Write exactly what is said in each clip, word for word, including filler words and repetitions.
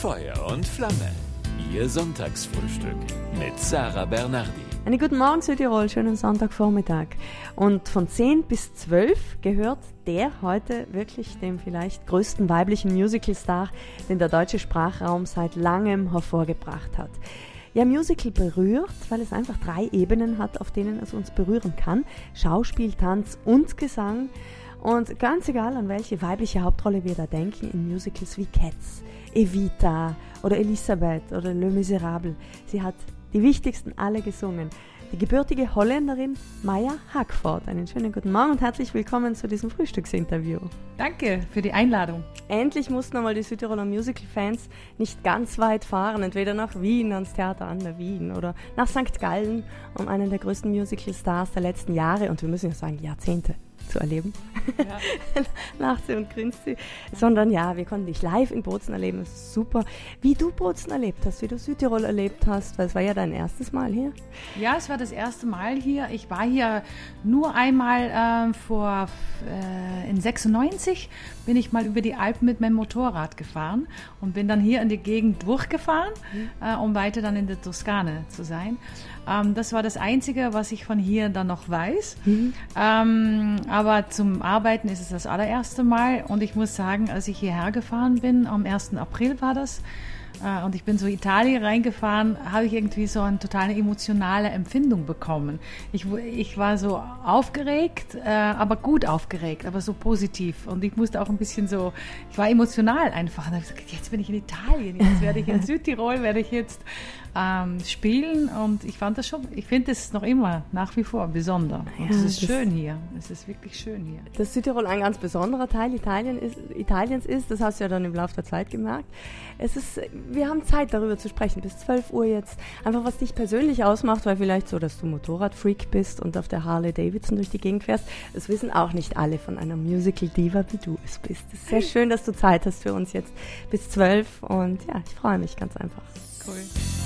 Feuer und Flamme. Ihr Sonntagsfrühstück mit Sarah Bernardi. Einen guten Morgen Südtirol, schönen Sonntagvormittag. Und von zehn bis zwölf gehört der heute wirklich dem vielleicht größten weiblichen Musicalstar, den der deutsche Sprachraum seit langem hervorgebracht hat. Ja, Musical berührt, weil es einfach drei Ebenen hat, auf denen es uns berühren kann. Schauspiel, Tanz und Gesang. Und ganz egal, an welche weibliche Hauptrolle wir da denken, in Musicals wie Cats, Evita oder Elisabeth oder Le Miserable. Sie hat die wichtigsten alle gesungen. Die gebürtige Holländerin Maja Hackford. Einen schönen guten Morgen und herzlich willkommen zu diesem Frühstücksinterview. Danke für die Einladung. Endlich mussten einmal die Südtiroler Musical-Fans nicht ganz weit fahren, entweder nach Wien, ans Theater an der Wien oder nach Sankt Gallen, um einen der größten Musical-Stars der letzten Jahre und wir müssen ja sagen Jahrzehnte zu erleben. Ja. Lacht sie und grinst sie. Sondern ja, wir konnten dich live in Bozen erleben. Das ist super. Wie du Bozen erlebt hast, wie du Südtirol erlebt hast, weil es war ja dein erstes Mal hier. Ja, es war das erste Mal hier. Ich war hier nur einmal äh, vor äh, in sechsundneunzig bin ich mal über die Alpen mit meinem Motorrad gefahren und bin dann hier in die Gegend durchgefahren, mhm. äh, um weiter dann in der Toskana zu sein. Ähm, das war das Einzige, was ich von hier dann noch weiß. Mhm. Ähm, aber zum Arbeiten ist es das allererste Mal und ich muss sagen, als ich hierher gefahren bin, am ersten April war das, äh, und ich bin so Italien reingefahren, habe ich irgendwie so eine totale emotionale Empfindung bekommen. Ich, ich war so aufgeregt, äh, aber gut aufgeregt, aber so positiv und ich musste auch ein bisschen so, ich war emotional einfach. Und habe gesagt, jetzt bin ich in Italien, jetzt werde ich in Südtirol, werde ich jetzt Ähm, spielen und ich fand das schon, ich finde es noch immer nach wie vor besonders. Und ja, es ist schön hier, es ist wirklich schön hier. Dass Südtirol ein ganz besonderer Teil Italien ist, Italiens ist, das hast du ja dann im Laufe der Zeit gemerkt. Es ist, wir haben Zeit darüber zu sprechen, bis zwölf Uhr jetzt. Einfach was dich persönlich ausmacht, weil vielleicht so, dass du Motorradfreak bist und auf der Harley Davidson durch die Gegend fährst. Das wissen auch nicht alle von einer Musical-Diva, wie du es bist. Es ist sehr schön, dass du Zeit hast für uns jetzt bis zwölf und ja, ich freue mich ganz einfach. Cool.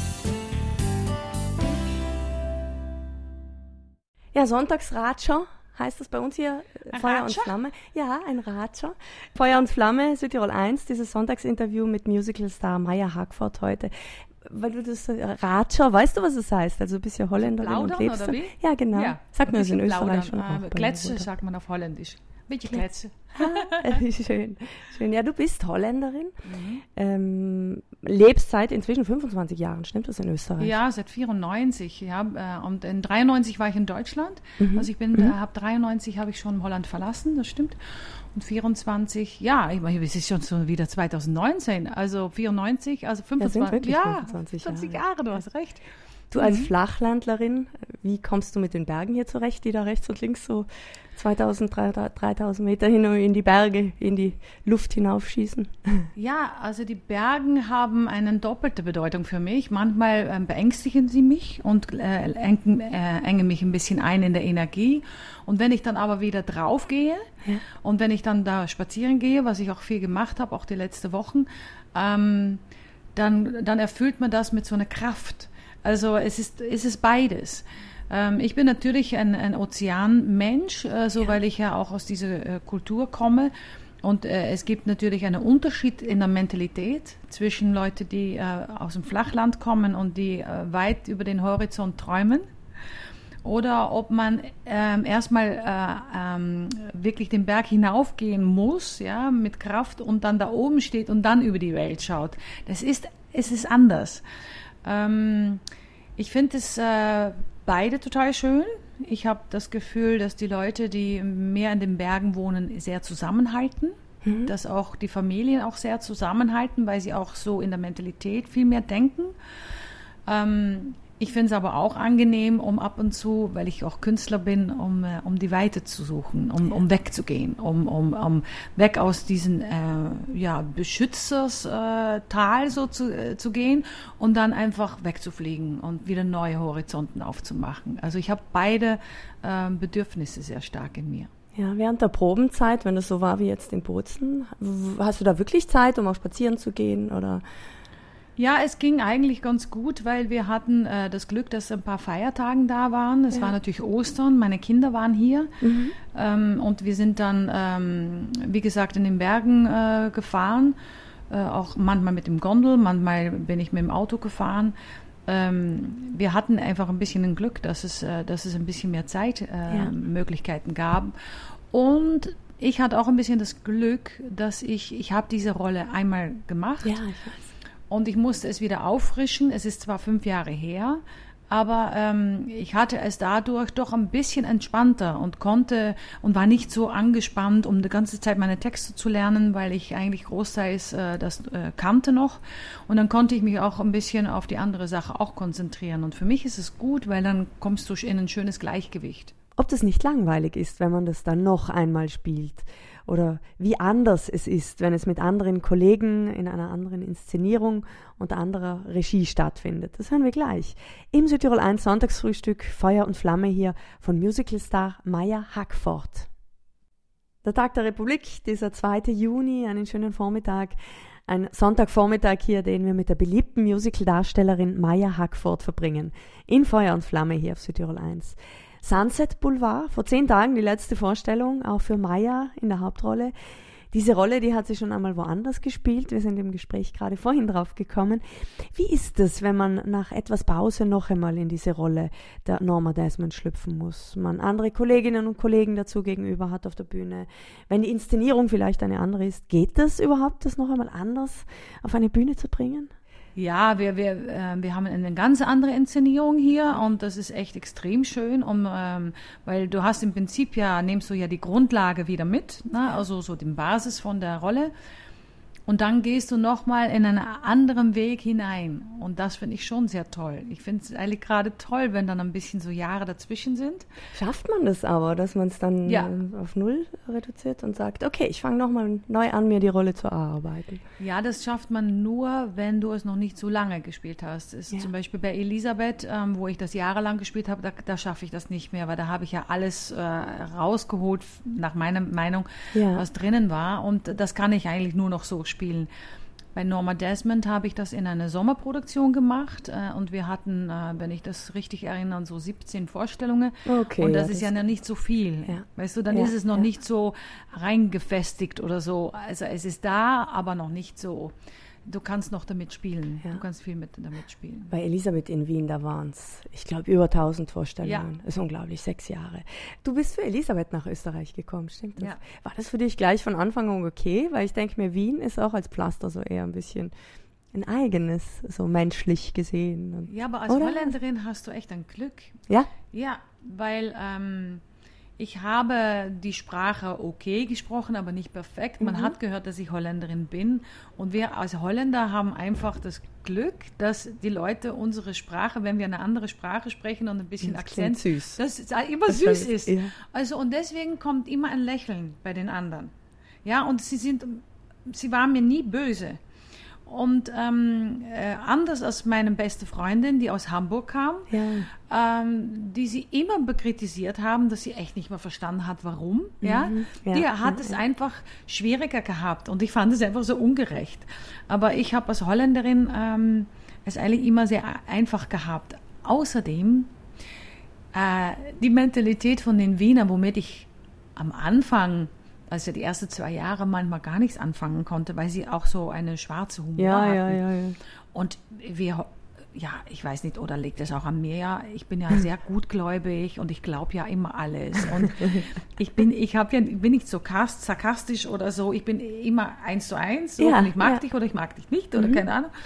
Ja, Sonntagsratscher heißt das bei uns hier, ein Feuer Ratscher? und Flamme. Ja, ein Ratscher. Feuer und Flamme, Südtirol eins, dieses Sonntagsinterview mit Musicalstar Maja Hackford heute. Weil du das Ratscher, weißt du, was es heißt? Also du bist ja Holländerin plaudern, und lebst oder wie? Ja, genau. Ja, sagt man das in Österreich schon auch. Glätsche sagt man auf Holländisch. Bitte Glätsche. Schön, schön. Ja, du bist Holländerin, mhm. ähm, lebst seit inzwischen fünfundzwanzig Jahren, stimmt das in Österreich? Ja, seit vierundneunzig. Ja, äh, und in dreiundneunzig war ich in Deutschland. Mhm. Also ich bin, mhm. äh, habe dreiundneunzig habe ich schon Holland verlassen, das stimmt. Und vierundzwanzig, ja, ich meine, es ist schon so wieder zweitausendneunzehn. Also vierundneunzig, also fünfundzwanzig. Ja, ja fünfundzwanzig zwanzig Jahre. Jahre, du hast recht. Du als mhm. Flachlandlerin, wie kommst du mit den Bergen hier zurecht, die da rechts und links so zweitausend, dreitausend Meter hin in die Berge, in die Luft hinaufschießen? Ja, also die Berge haben eine doppelte Bedeutung für mich. Manchmal äh, beängstigen sie mich und äh, engen, äh, engen mich ein bisschen ein in der Energie. Und wenn ich dann aber wieder drauf gehe ja. und wenn ich dann da spazieren gehe, was ich auch viel gemacht habe, auch die letzten Wochen, ähm, dann, dann erfüllt man das mit so einer Kraft. Also es ist, es ist beides. Ähm, ich bin natürlich ein, ein Ozeanmensch, äh, so ja. weil ich ja auch aus dieser äh, Kultur komme. Und äh, es gibt natürlich einen Unterschied in der Mentalität zwischen Leuten, die äh, aus dem Flachland kommen und die äh, weit über den Horizont träumen. Oder ob man ähm, erstmal äh, ähm, wirklich den Berg hinaufgehen muss, ja, mit Kraft und dann da oben steht und dann über die Welt schaut. Das ist, es ist anders. Ähm, ich finde es äh, beide total schön. Ich habe das Gefühl, dass die Leute, die mehr in den Bergen wohnen, sehr zusammenhalten. Mhm. Dass auch die Familien auch sehr zusammenhalten, weil sie auch so in der Mentalität viel mehr denken. Ähm, Ich finde es aber auch angenehm, um ab und zu, weil ich auch Künstler bin, um, äh, um die Weite zu suchen, um, um wegzugehen, um, um, um weg aus diesem äh, ja, Beschützerstal äh, so zu, äh, zu gehen und dann einfach wegzufliegen und wieder neue Horizonten aufzumachen. Also ich habe beide äh, Bedürfnisse sehr stark in mir. Ja, während der Probenzeit, wenn das so war wie jetzt in Bozen, hast du da wirklich Zeit, um auch spazieren zu gehen oder... Ja, es ging eigentlich ganz gut, weil wir hatten äh, das Glück, dass ein paar Feiertagen da waren. Es ja. war natürlich Ostern, meine Kinder waren hier mhm. ähm, und wir sind dann, ähm, wie gesagt, in den Bergen äh, gefahren äh, auch manchmal mit dem Gondel, manchmal bin ich mit dem Auto gefahren. Ähm, wir hatten einfach ein bisschen ein Glück, dass es, äh, dass es ein bisschen mehr Zeitmöglichkeiten äh, ja. gab. Und ich hatte auch ein bisschen das Glück, dass ich, ich habe diese Rolle einmal gemacht. Ja, ich weiß. Und ich musste es wieder auffrischen. Es ist zwar fünf Jahre her, aber ähm, ich hatte es dadurch doch ein bisschen entspannter und konnte und war nicht so angespannt, um die ganze Zeit meine Texte zu lernen, weil ich eigentlich großteils äh, das äh, kannte noch. Und dann konnte ich mich auch ein bisschen auf die andere Sache auch konzentrieren. Und für mich ist es gut, weil dann kommst du in ein schönes Gleichgewicht. Ob das nicht langweilig ist, wenn man das dann noch einmal spielt, oder wie anders es ist, wenn es mit anderen Kollegen in einer anderen Inszenierung und anderer Regie stattfindet. Das hören wir gleich. Im Südtirol eins Sonntagsfrühstück Feuer und Flamme hier von Musicalstar Maya Hackford. Der Tag der Republik, dieser zweite Juni, einen schönen Vormittag. Ein Sonntagvormittag hier, den wir mit der beliebten Musicaldarstellerin Maya Hackford verbringen. In Feuer und Flamme hier auf Südtirol eins. Sunset Boulevard, vor zehn Tagen die letzte Vorstellung, auch für Maya in der Hauptrolle. Diese Rolle, die hat sie schon einmal woanders gespielt. Wir sind im Gespräch gerade vorhin drauf gekommen. Wie ist es, wenn man nach etwas Pause noch einmal in diese Rolle der Norma Desmond schlüpfen muss? Man andere Kolleginnen und Kollegen dazu gegenüber hat auf der Bühne. Wenn die Inszenierung vielleicht eine andere ist, geht das überhaupt, das noch einmal anders auf eine Bühne zu bringen? Ja, wir, wir, äh, wir haben eine ganz andere Inszenierung hier und das ist echt extrem schön, um, ähm, weil du hast im Prinzip ja, nimmst du ja die Grundlage wieder mit, ne? Also so die Basis von der Rolle. Und dann gehst du nochmal in einen anderen Weg hinein. Und das finde ich schon sehr toll. Ich finde es eigentlich gerade toll, wenn dann ein bisschen so Jahre dazwischen sind. Schafft man das aber, dass man es dann ja. auf Null reduziert und sagt, okay, ich fange nochmal neu an, mir die Rolle zu erarbeiten? Ja, das schafft man nur, wenn du es noch nicht so lange gespielt hast. Ist ja. Zum Beispiel bei Elisabeth, ähm, wo ich das jahrelang gespielt habe, da, da schaffe ich das nicht mehr, weil da habe ich ja alles äh, rausgeholt, nach meiner Meinung, ja. was drinnen war. Und das kann ich eigentlich nur noch so spielen. Spielen. Bei Norma Desmond habe ich das in einer Sommerproduktion gemacht äh, und wir hatten, äh, wenn ich das richtig erinnere, so siebzehn Vorstellungen. Okay, und das ja, ist das ja noch nicht so viel. Ja. Weißt du, dann ja, ist es noch ja. nicht so reingefestigt oder so. Also es ist da, aber noch nicht so. Du kannst noch damit spielen. Ja. Du kannst viel mit damit spielen. Bei Elisabeth in Wien, da waren es, ich glaube, über tausend Vorstellungen. Ja. Das ist unglaublich, sechs Jahre. Du bist für Elisabeth nach Österreich gekommen, stimmt das? Ja. War das für dich gleich von Anfang an okay? Weil ich denke mir, Wien ist auch als Pflaster so eher ein bisschen ein eigenes, so menschlich gesehen. Und, ja, aber als oder? Holländerin hast du echt ein Glück. Ja? Ja, weil ähm, ich habe die Sprache okay gesprochen, aber nicht perfekt. Man mhm. hat gehört, dass ich Holländerin bin. Und wir als Holländer haben einfach das Glück, dass die Leute unsere Sprache, wenn wir eine andere Sprache sprechen und ein bisschen das Akzent, süß. dass es immer das süß ist. Ja. Also und deswegen kommt immer ein Lächeln bei den anderen. Ja, und sie sind, sie waren mir nie böse. Und ähm, äh, anders als meine beste Freundin, die aus Hamburg kam, ja. ähm, die sie immer bekritisiert haben, dass sie echt nicht mehr verstanden hat, warum. Mhm. Ja? Ja. Die hat ja. es einfach schwieriger gehabt und ich fand es einfach so ungerecht. Aber ich habe als Holländerin ähm, es eigentlich immer sehr einfach gehabt. Außerdem äh, die Mentalität von den Wienern, womit ich am Anfang, also die ersten zwei Jahre manchmal gar nichts anfangen konnte, weil sie auch so eine schwarze Humor ja, hatten. Ja, ja, ja. Und wir, ja, ich weiß nicht, oder liegt das auch an mir? Ja, ich bin ja sehr gutgläubig und ich glaube ja immer alles. Und ich bin, ich habe ja, bin nicht so sarkastisch oder so. Ich bin immer eins zu eins. So, ja, und ich mag ja. dich oder ich mag dich nicht oder mhm. keine Ahnung.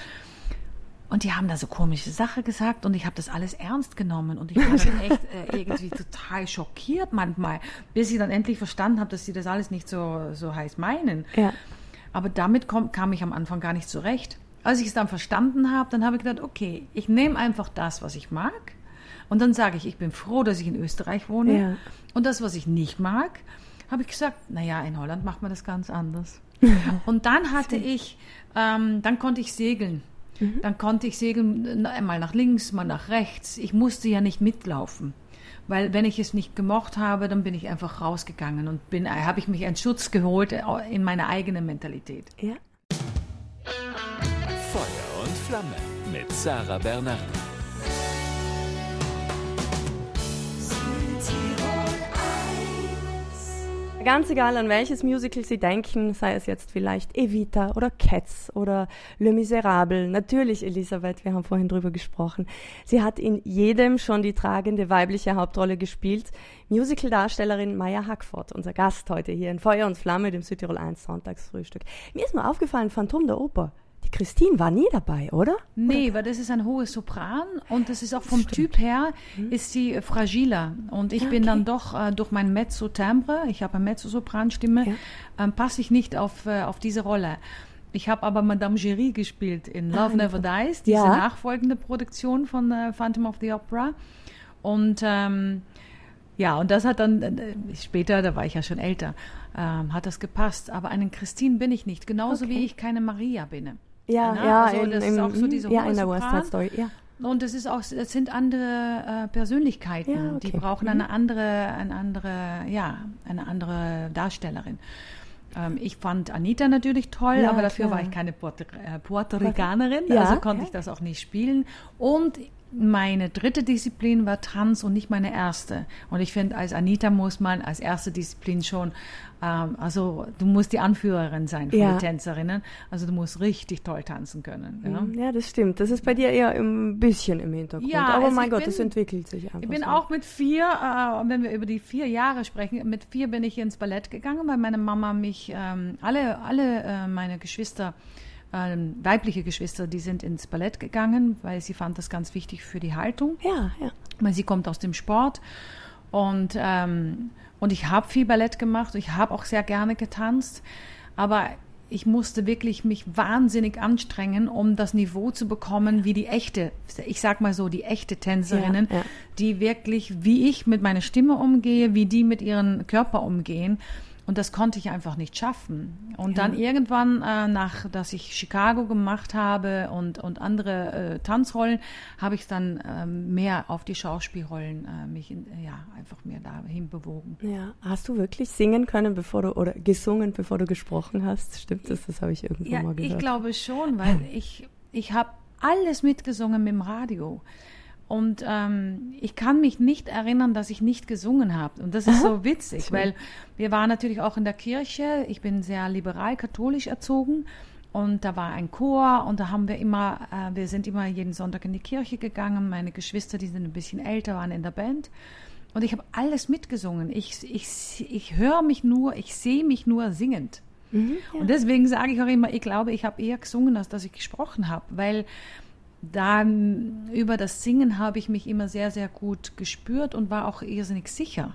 Und die haben da so komische Sachen gesagt und ich habe das alles ernst genommen und ich war dann echt äh, irgendwie total schockiert manchmal, bis ich dann endlich verstanden habe, dass sie das alles nicht so, so heiß meinen. Ja. Aber damit komm, kam ich am Anfang gar nicht zurecht. Als ich es dann verstanden habe, dann habe ich gedacht, okay, ich nehme einfach das, was ich mag und dann sage ich, ich bin froh, dass ich in Österreich wohne ja. und das, was ich nicht mag, habe ich gesagt, naja, in Holland macht man das ganz anders. Und dann hatte ich, ähm, dann konnte ich segeln. Dann konnte ich segeln, mal nach links, mal nach rechts. Ich musste ja nicht mitlaufen, weil wenn ich es nicht gemocht habe, dann bin ich einfach rausgegangen und bin, habe ich mich einen Schutz geholt in meine eigene Mentalität. Ja. Feuer und Flamme mit Sarah Bernhardi. Ganz egal, an welches Musical Sie denken, sei es jetzt vielleicht Evita oder Cats oder Le Miserable. Natürlich Elisabeth, wir haben vorhin drüber gesprochen. Sie hat in jedem schon die tragende weibliche Hauptrolle gespielt. Musical-Darstellerin Maya Hackford, unser Gast heute hier in Feuer und Flamme, dem Südtirol eins Sonntagsfrühstück. Mir ist nur aufgefallen, Phantom der Oper. Die Christine war nie dabei, oder? Nee, oder? Weil das ist ein hohes Sopran und das ist auch vom Stimmt. Typ her, hm. ist sie fragiler. Und ich Ja, bin okay. dann doch äh, durch mein Mezzo-Timbre, ich habe eine Mezzo-Sopran-Stimme, Ja. ähm, passe ich nicht auf, äh, auf diese Rolle. Ich habe aber Madame Giry gespielt in Love Ah, Never Dies, diese ja. nachfolgende Produktion von äh, Phantom of the Opera. Und ähm, ja, und das hat dann, äh, später, da war ich ja schon älter, ähm, hat das gepasst. Aber eine Christine bin ich nicht, genauso Okay. wie ich keine Maria bin. Ja, Na, ja, also in, das im, ist auch so diese ja hohe in der West Sopran. Side Story, ja. Und es ist auch, es sind andere äh, Persönlichkeiten, Ja, okay. die brauchen eine andere, eine andere, ja, eine andere Darstellerin. Ähm, ich fand Anita natürlich toll, Ja, aber dafür klar. war ich keine Puerto, äh, Puerto Ricanerin, Ja, also konnte ja. ich das auch nicht spielen. Und meine dritte Disziplin war Tanz und nicht meine erste. Und ich finde, als Anita muss man als erste Disziplin schon, ähm, also du musst die Anführerin sein von Ja. den Tänzerinnen. Also du musst richtig toll tanzen können. Ja, Ja, das stimmt. Das ist bei dir eher ein bisschen im Hintergrund. Ja, aber also mein ich Gott, bin- das entwickelt sich einfach Ich bin so. auch mit vier, äh, wenn wir über die vier Jahre sprechen, mit vier bin ich ins Ballett gegangen, weil meine Mama mich, ähm, alle, alle äh, meine Geschwister, ähm, weibliche Geschwister, die sind ins Ballett gegangen, weil sie fand das ganz wichtig für die Haltung, Ja, ja. weil sie kommt aus dem Sport. Und, ähm, und ich habe viel Ballett gemacht, ich habe auch sehr gerne getanzt, aber ich musste wirklich mich wahnsinnig anstrengen, um das Niveau zu bekommen, wie die echte, ich sag mal so, die echte Tänzerinnen, Ja, ja. die wirklich, wie ich mit meiner Stimme umgehe, wie die mit ihrem Körper umgehen. Und das konnte ich einfach nicht schaffen. Und Ja. dann irgendwann, äh, nach, dass ich Chicago gemacht habe und, und andere äh, Tanzrollen, habe ich dann ähm, mehr auf die Schauspielrollen äh, mich in, ja, einfach mehr dahin bewogen. Ja, hast du wirklich singen können, bevor du, oder gesungen, bevor du gesprochen hast? Stimmt das? Das habe ich irgendwo Ja, mal gehört. ich glaube schon, weil ich, ich habe alles mitgesungen mit dem Radio. Und ähm, ich kann mich nicht erinnern, dass ich nicht gesungen habe. Und das ist so witzig, Schön. weil wir waren natürlich auch in der Kirche. Ich bin sehr liberal-katholisch erzogen. Und da war ein Chor und da haben wir immer, äh, wir sind immer jeden Sonntag in die Kirche gegangen. Meine Geschwister, die sind ein bisschen älter, waren in der Band. Und ich habe alles mitgesungen. Ich, ich, ich höre mich nur, ich sehe mich nur singend. Mhm, ja. Und deswegen sage ich auch immer, ich glaube, ich habe eher gesungen, als dass ich gesprochen habe, weil da m, über das Singen habe ich mich immer sehr, sehr gut gespürt und war auch irrsinnig sicher.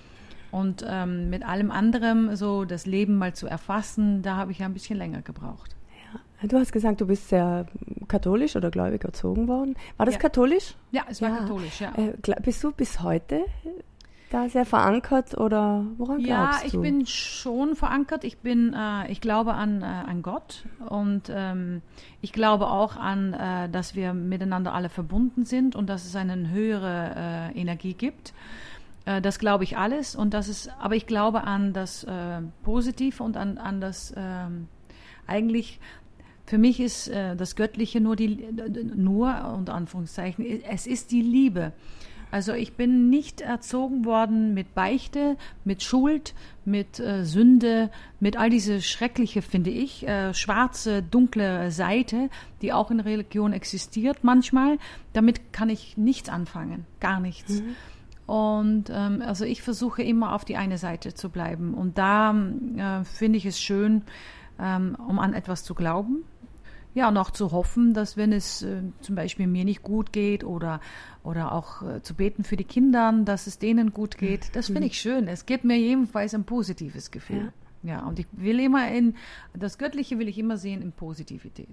Und ähm, mit allem anderen, so das Leben mal zu erfassen, da habe ich ja ein bisschen länger gebraucht. Du hast gesagt, du bist sehr katholisch oder gläubig erzogen worden. War das Ja. katholisch? Ja, es war Ja. katholisch, ja. Äh, gla- bist du bis heute da sehr verankert oder woran Ja, glaubst ich du? bin schon verankert. Ich bin, äh, ich glaube an, äh, an Gott und ähm, ich glaube auch an, äh, dass wir miteinander alle verbunden sind und dass es eine höhere äh, Energie gibt. Äh, das glaube ich alles und das ist, aber ich glaube an das äh, Positive und an, an das ähm, eigentlich. Für mich ist äh, das Göttliche nur die, nur unter Anführungszeichen, es ist die Liebe. Also ich bin nicht erzogen worden mit Beichte, mit Schuld, mit äh, Sünde, mit all diese schreckliche, finde ich, äh, schwarze, dunkle Seite, die auch in Religion existiert manchmal. Damit kann ich nichts anfangen, gar nichts. Mhm. Und ähm, also ich versuche immer auf die eine Seite zu bleiben. Und da äh, finde ich es schön, ähm, um an etwas zu glauben. Ja, und auch zu hoffen, dass wenn es äh, zum Beispiel mir nicht gut geht oder, oder auch äh, zu beten für die Kinder, dass es denen gut geht, das finde ich schön. Es gibt mir jedenfalls ein positives Gefühl. Ja. ja, und ich will immer in, das Göttliche will ich immer sehen in Positivität.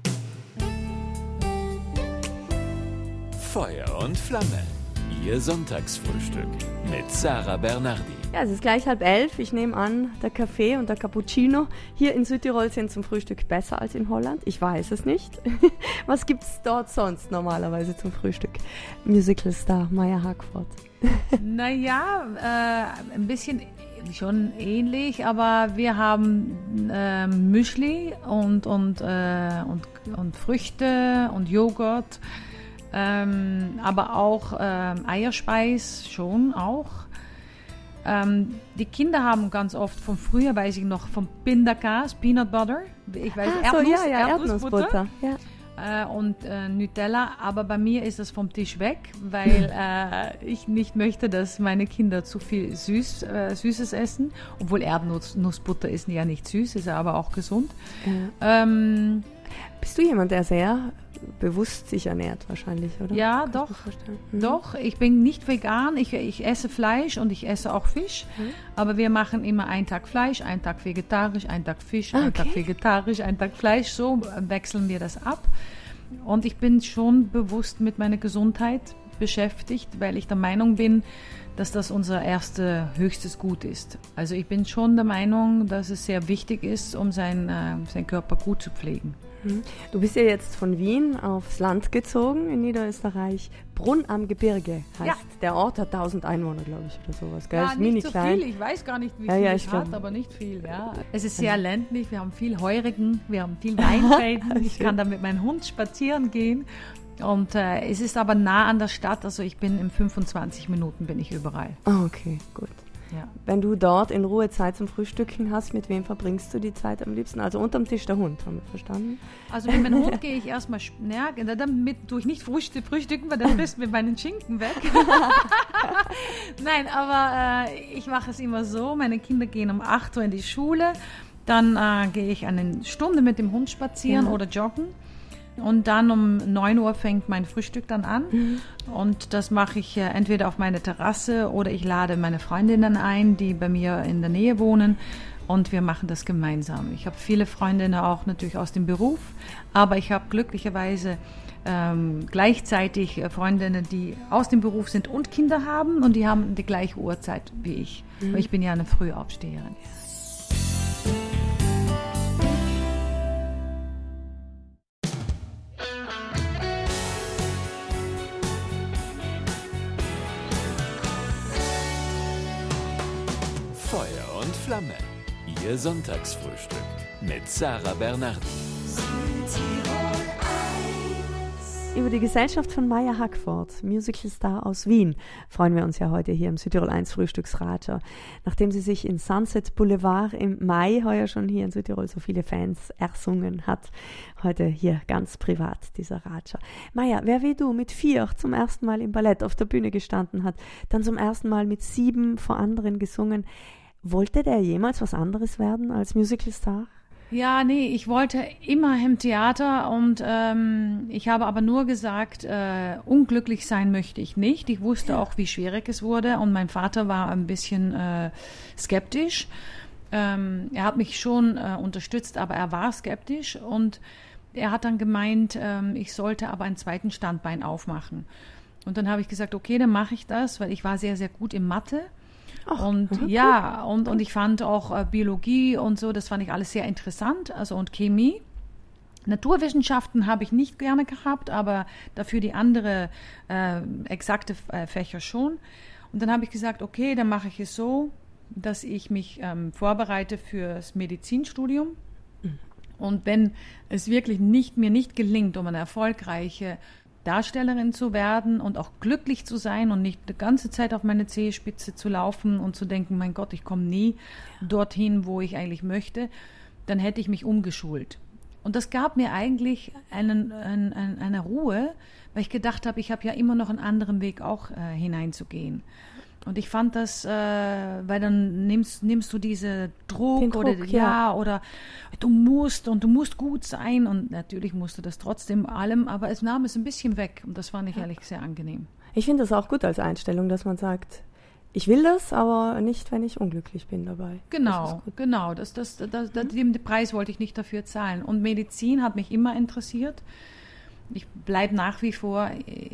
Feuer und Flamme. Ihr Sonntagsfrühstück mit Sarah Bernardi. Ja, es ist gleich halb elf. Ich nehme an, der Kaffee und der Cappuccino hier in Südtirol sind zum Frühstück besser als in Holland. Ich weiß es nicht. Was gibt es dort sonst normalerweise zum Frühstück? Musicalstar Maya Hackford. Naja, äh, ein bisschen schon ähnlich, aber wir haben äh, Müsli und, und, äh, und, und Früchte und Joghurt, ähm, aber auch äh, Eierspeis schon auch. Ähm, die Kinder haben ganz oft von früher, weiß ich noch, vom Pindakas, Peanut Butter, ich weiß, ah, so, Erdnuss, ja, ja, Erdnussbutter. Erdnussbutter. Ja. Und äh, Nutella, aber bei mir ist es vom Tisch weg, weil äh, ich nicht möchte, dass meine Kinder zu viel Süß, äh, Süßes essen, obwohl Erdnussbutter ist ja nicht süß, ist aber auch gesund. Ja. Ähm, Bist du jemand, der sehr bewusst sich ernährt wahrscheinlich, oder? Ja, Kann doch, ich mhm. doch. Ich bin nicht vegan, ich, ich esse Fleisch und ich esse auch Fisch, mhm. aber wir machen immer einen Tag Fleisch, einen Tag vegetarisch, einen Tag Fisch, ah, einen okay. Tag vegetarisch, einen Tag Fleisch, so wechseln wir das ab. Und ich bin schon bewusst mit meiner Gesundheit beschäftigt, weil ich der Meinung bin, dass das unser erste höchstes Gut ist. Also ich bin schon der Meinung, dass es sehr wichtig ist, um sein, äh, seinen Körper gut zu pflegen. Du bist ja jetzt von Wien aufs Land gezogen in Niederösterreich. Brunn am Gebirge heißt. Ja. Der Ort hat tausend Einwohner, glaube ich, oder sowas. Gell? Ja, ist nicht mini so klein. viel. Ich weiß gar nicht, wie ja, viel ja, es hat, glaub... aber nicht viel. Ja. Es ist sehr ländlich. Wir haben viel Heurigen, wir haben viel Weinfelden. Ich kann da mit meinem Hund spazieren gehen. Und äh, es ist aber nah an der Stadt. Also ich bin in fünfundzwanzig Minuten bin ich überall. Oh, okay, gut. Ja. Wenn du dort in Ruhe Zeit zum Frühstücken hast, mit wem verbringst du die Zeit am liebsten? Also unterm Tisch der Hund, haben wir verstanden? Also mit meinem Hund gehe ich erstmal, ja, damit tue ich nicht frühstücken, weil dann bist du mit meinen Schinken weg. Nein, aber äh, ich mache es immer so, meine Kinder gehen um acht Uhr in die Schule, dann äh, gehe ich eine Stunde mit dem Hund spazieren ja. oder joggen. Und dann um neun Uhr fängt mein Frühstück dann an. Mhm. Und das mache ich äh, entweder auf meine Terrasse oder ich lade meine Freundinnen ein, die bei mir in der Nähe wohnen. Und wir machen das gemeinsam. Ich habe viele Freundinnen auch natürlich aus dem Beruf. Aber ich habe glücklicherweise ähm, gleichzeitig Freundinnen, die aus dem Beruf sind und Kinder haben. Und die haben die gleiche Uhrzeit wie ich. Mhm. Weil ich bin ja eine Frühaufsteherin. Feuer und Flamme. Ihr Sonntagsfrühstück mit Sarah Bernardi. Über die Gesellschaft von Maya Hackford, Musicalstar aus Wien, freuen wir uns ja heute hier im Südtirol eins Frühstücksradio. Nachdem sie sich in Sunset Boulevard im Mai heuer schon hier in Südtirol so viele Fans ersungen hat, heute hier ganz privat dieser Raja. Maya, wer wie du mit vier zum ersten Mal im Ballett auf der Bühne gestanden hat, dann zum ersten Mal mit sieben vor anderen gesungen, wollte der jemals was anderes werden als Musicalstar? Ja, nee, ich wollte immer im Theater und ähm, ich habe aber nur gesagt, äh, unglücklich sein möchte ich nicht. Ich wusste ja. auch, wie schwierig es wurde und mein Vater war ein bisschen äh, skeptisch. Ähm, er hat mich schon äh, unterstützt, aber er war skeptisch und er hat dann gemeint, ähm, ich sollte aber einen zweiten Standbein aufmachen. Und dann habe ich gesagt, okay, dann mache ich das, weil ich war sehr, sehr gut in Mathe. Ach, und okay. ja, und, und ich fand auch äh, Biologie und so, das fand ich alles sehr interessant, also und Chemie. Naturwissenschaften habe ich nicht gerne gehabt, aber dafür die andere äh, exakte äh, Fächer schon. Und dann habe ich gesagt, okay, dann mache ich es so, dass ich mich ähm, vorbereite fürs Medizinstudium. Mhm. Und wenn es wirklich nicht, mir nicht gelingt, um eine erfolgreiche Darstellerin zu werden und auch glücklich zu sein und nicht die ganze Zeit auf meine Zehenspitze zu laufen und zu denken, mein Gott, ich komme nie ja. dorthin, wo ich eigentlich möchte, dann hätte ich mich umgeschult. Und das gab mir eigentlich einen, einen, einen, eine Ruhe, weil ich gedacht habe, ich habe ja immer noch einen anderen Weg auch äh, hineinzugehen. Und ich fand das, äh, weil dann nimmst, nimmst du diese Druck, Druck oder ja, ja oder du musst und du musst gut sein und natürlich musst du das trotzdem allem, aber es nahm es ein bisschen weg und das fand ich ja. ehrlich sehr angenehm. Ich finde das auch gut als Einstellung, dass man sagt, ich will das, aber nicht, wenn ich unglücklich bin dabei. Genau, das genau. Das, das, das, das, mhm. den Preis wollte ich nicht dafür zahlen. Und Medizin hat mich immer interessiert. Ich bleibe nach wie vor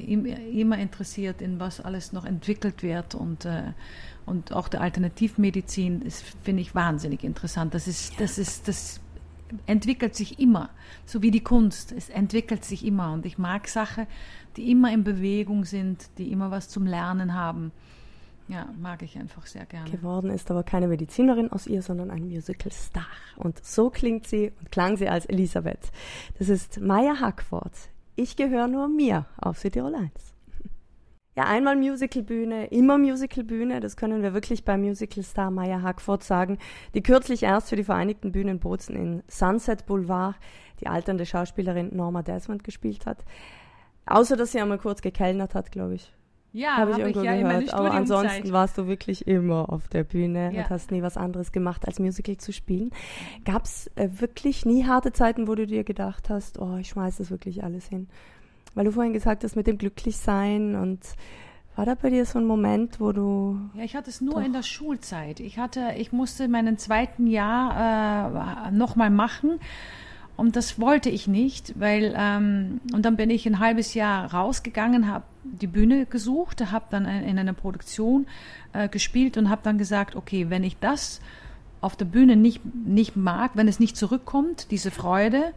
immer interessiert, in was alles noch entwickelt wird und, äh, und auch die Alternativmedizin ist, finde ich, wahnsinnig interessant. Das ist, das ist, das entwickelt sich immer, so wie die Kunst. Es entwickelt sich immer und ich mag Sachen, die immer in Bewegung sind, die immer was zum Lernen haben. Ja, mag ich einfach sehr gerne. Geworden ist aber keine Medizinerin aus ihr, sondern ein Musical-Star. Und so klingt sie und klang sie als Elisabeth. Das ist Maya Hackford. Ich gehöre nur mir auf Südtirol eins. Ja, einmal Musicalbühne, immer Musicalbühne, das können wir wirklich bei Musicalstar Maya Hackford sagen, die kürzlich erst für die Vereinigten Bühnen Bozen in Sunset Boulevard die alternde Schauspielerin Norma Desmond gespielt hat. Außer, dass sie einmal kurz gekellnert hat, glaube ich. Ja, habe ich hab irgendwo ich ja in meiner gehört. Aber Studienzeit. ansonsten warst du wirklich immer auf der Bühne Ja. und hast nie was anderes gemacht, als Musical zu spielen. Gab es äh, wirklich nie harte Zeiten, wo du dir gedacht hast, oh, ich schmeiß das wirklich alles hin? Weil du vorhin gesagt hast, mit dem Glücklichsein, und war da bei dir so ein Moment, wo du... Ja, ich hatte es nur Doch. in der Schulzeit. Ich hatte, ich musste meinen zweiten Jahr äh, nochmal machen. Und das wollte ich nicht, weil, ähm, und dann bin ich ein halbes Jahr rausgegangen, habe die Bühne gesucht, habe dann in einer Produktion äh, gespielt und habe dann gesagt, okay, wenn ich das auf der Bühne nicht, nicht mag, wenn es nicht zurückkommt, diese Freude,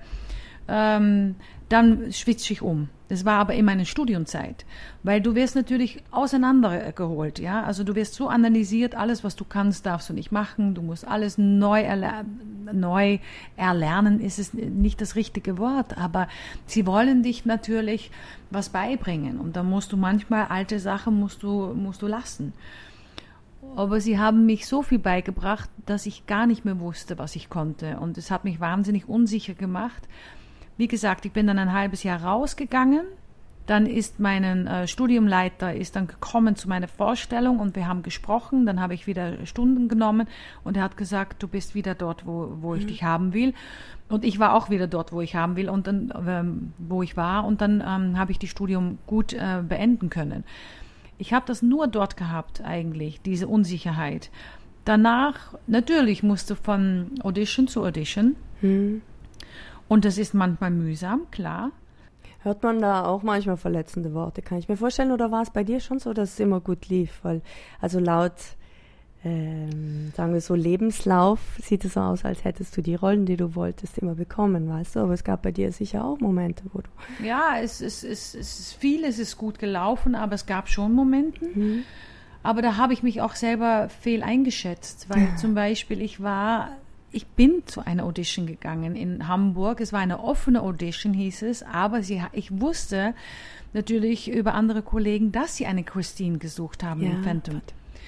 ähm, dann switche ich um. Das war aber in meiner Studienzeit, weil du wirst natürlich auseinandergeholt, ja, also du wirst so analysiert, alles, was du kannst, darfst du nicht machen, du musst alles neu, erler- neu erlernen, ist es nicht das richtige Wort, aber sie wollen dich natürlich was beibringen und da musst du manchmal alte Sachen musst du, musst du lassen. Aber sie haben mich so viel beigebracht, dass ich gar nicht mehr wusste, was ich konnte, und es hat mich wahnsinnig unsicher gemacht. Wie gesagt, ich bin dann ein halbes Jahr rausgegangen, dann ist mein äh, Studiumleiter ist dann gekommen zu meiner Vorstellung und wir haben gesprochen, dann habe ich wieder Stunden genommen und er hat gesagt, du bist wieder dort, wo, wo ich mhm. dich haben will, und ich war auch wieder dort, wo ich haben will und dann, ähm, wo ich war, und dann ähm, habe ich die Studium gut äh, beenden können. Ich habe das nur dort gehabt eigentlich, diese Unsicherheit. Danach, natürlich musst du von Audition zu Audition, Hm. und das ist manchmal mühsam, klar. Hört man da auch manchmal verletzende Worte, kann ich mir vorstellen, oder war es bei dir schon so, dass es immer gut lief? Weil, also laut, ähm, sagen wir so, Lebenslauf sieht es so aus, als hättest du die Rollen, die du wolltest, immer bekommen, weißt du? Aber es gab bei dir sicher auch Momente, wo du... Ja, es ist, es ist vieles ist gut gelaufen, aber es gab schon Momente. Mhm. Aber da habe ich mich auch selber fehl eingeschätzt, weil zum Beispiel ich war... Ich bin zu einer Audition gegangen in Hamburg. Es war eine offene Audition, hieß es. Aber sie, ich wusste natürlich über andere Kollegen, dass sie eine Christine gesucht haben Ja. in Phantom.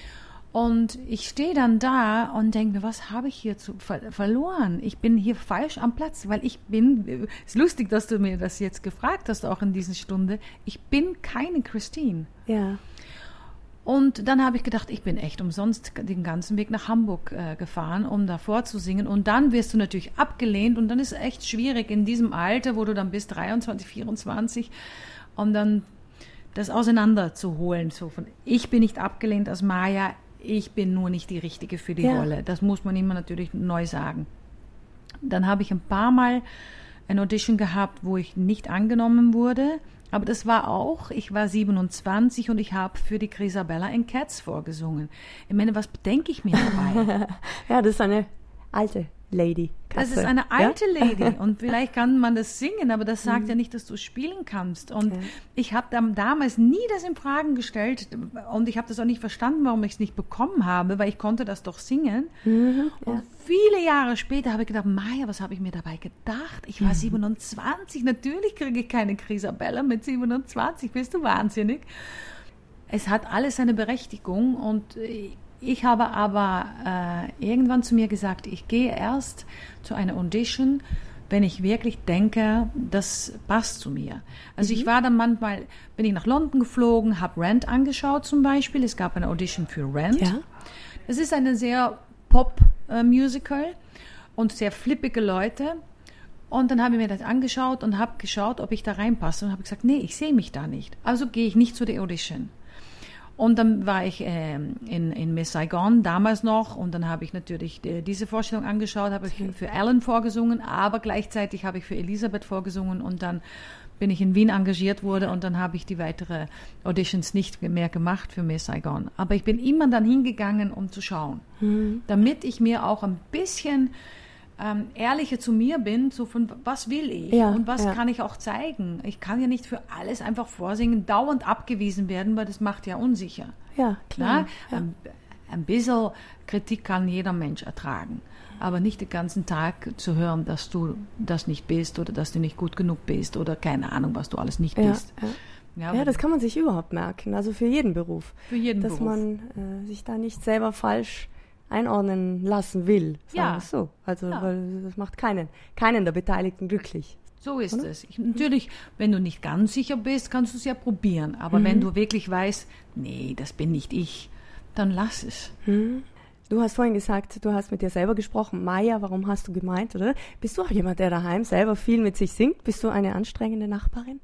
Und ich stehe dann da und denke mir, was habe ich hier zu, ver, verloren? Ich bin hier falsch am Platz, weil ich bin, es ist lustig, dass du mir das jetzt gefragt hast, auch in dieser Stunde. Ich bin keine Christine. Ja. Und dann habe ich gedacht, ich bin echt umsonst den ganzen Weg nach Hamburg äh, gefahren, um da vorzusingen. Und dann wirst du natürlich abgelehnt und dann ist es echt schwierig in diesem Alter, wo du dann bist, dreiundzwanzig, vierundzwanzig, um dann das auseinanderzuholen. So von, ich bin nicht abgelehnt als Maya, ich bin nur nicht die Richtige für die Ja. Rolle. Das muss man immer natürlich neu sagen. Dann habe ich ein paar Mal eine Audition gehabt, wo ich nicht angenommen wurde. Aber das war auch, ich war siebenundzwanzig und ich habe für die Grisabella in Cats vorgesungen. Ich meine, was bedenke ich mir dabei? Ja, das ist eine alte Lady. Das Katze. ist eine alte Ja? Lady und vielleicht kann man das singen, aber das sagt ja nicht, dass du spielen kannst. Und Ja. ich habe dann damals nie das in Fragen gestellt und ich habe das auch nicht verstanden, warum ich es nicht bekommen habe, weil ich konnte das doch singen. Mhm, ja. Und viele Jahre später habe ich gedacht, Maya, was habe ich mir dabei gedacht? Ich Mhm. war siebenundzwanzig, natürlich kriege ich keine Grisabella mit siebenundzwanzig, bist du wahnsinnig? Es hat alles seine Berechtigung und ich habe aber äh, irgendwann zu mir gesagt, ich gehe erst zu einer Audition, wenn ich wirklich denke, das passt zu mir. Also Mhm. ich war dann manchmal, bin ich nach London geflogen, habe Rent angeschaut zum Beispiel. Es gab eine Audition für Rent. Ja. Es ist eine sehr Pop-Musical und sehr flippige Leute. Und dann habe ich mir das angeschaut und habe geschaut, ob ich da reinpasse. Und habe gesagt, nee, ich sehe mich da nicht. Also gehe ich nicht zu der Audition. Und dann war ich äh, in, in Miss Saigon damals noch und dann habe ich natürlich die, diese Vorstellung angeschaut, habe ich für Ellen vorgesungen, aber gleichzeitig habe ich für Elisabeth vorgesungen und dann bin ich in Wien engagiert wurde und dann habe ich die weitere Auditions nicht mehr gemacht für Miss Saigon. Aber ich bin immer dann hingegangen, um zu schauen, Mhm. damit ich mir auch ein bisschen ähm, ehrlicher zu mir bin, so von was will ich Ja, und was ja. kann ich auch zeigen. Ich kann ja nicht für alles einfach vorsingen, dauernd abgewiesen werden, weil das macht ja unsicher. Ja, klar. Na? Ein, ein bisschen Kritik kann jeder Mensch ertragen, aber nicht den ganzen Tag zu hören, dass du das nicht bist oder dass du nicht gut genug bist oder keine Ahnung, was du alles nicht Ja, bist. ja. Ja, ja, das kann man sich überhaupt merken, also für jeden Beruf. Für jeden dass Beruf. man äh, sich da nicht selber falsch einordnen lassen will, sagen Ja. wir es so. Also, Ja. weil das macht keinen, keinen der Beteiligten glücklich. So ist Oder? es. Ich, natürlich, wenn du nicht ganz sicher bist, kannst du es ja probieren. Aber Mhm. wenn du wirklich weißt, nee, das bin nicht ich, dann lass es. Mhm. Du hast vorhin gesagt, du hast mit dir selber gesprochen. Maja, warum hast du gemeint, oder? Bist du auch jemand, der daheim selber viel mit sich singt? Bist du eine anstrengende Nachbarin?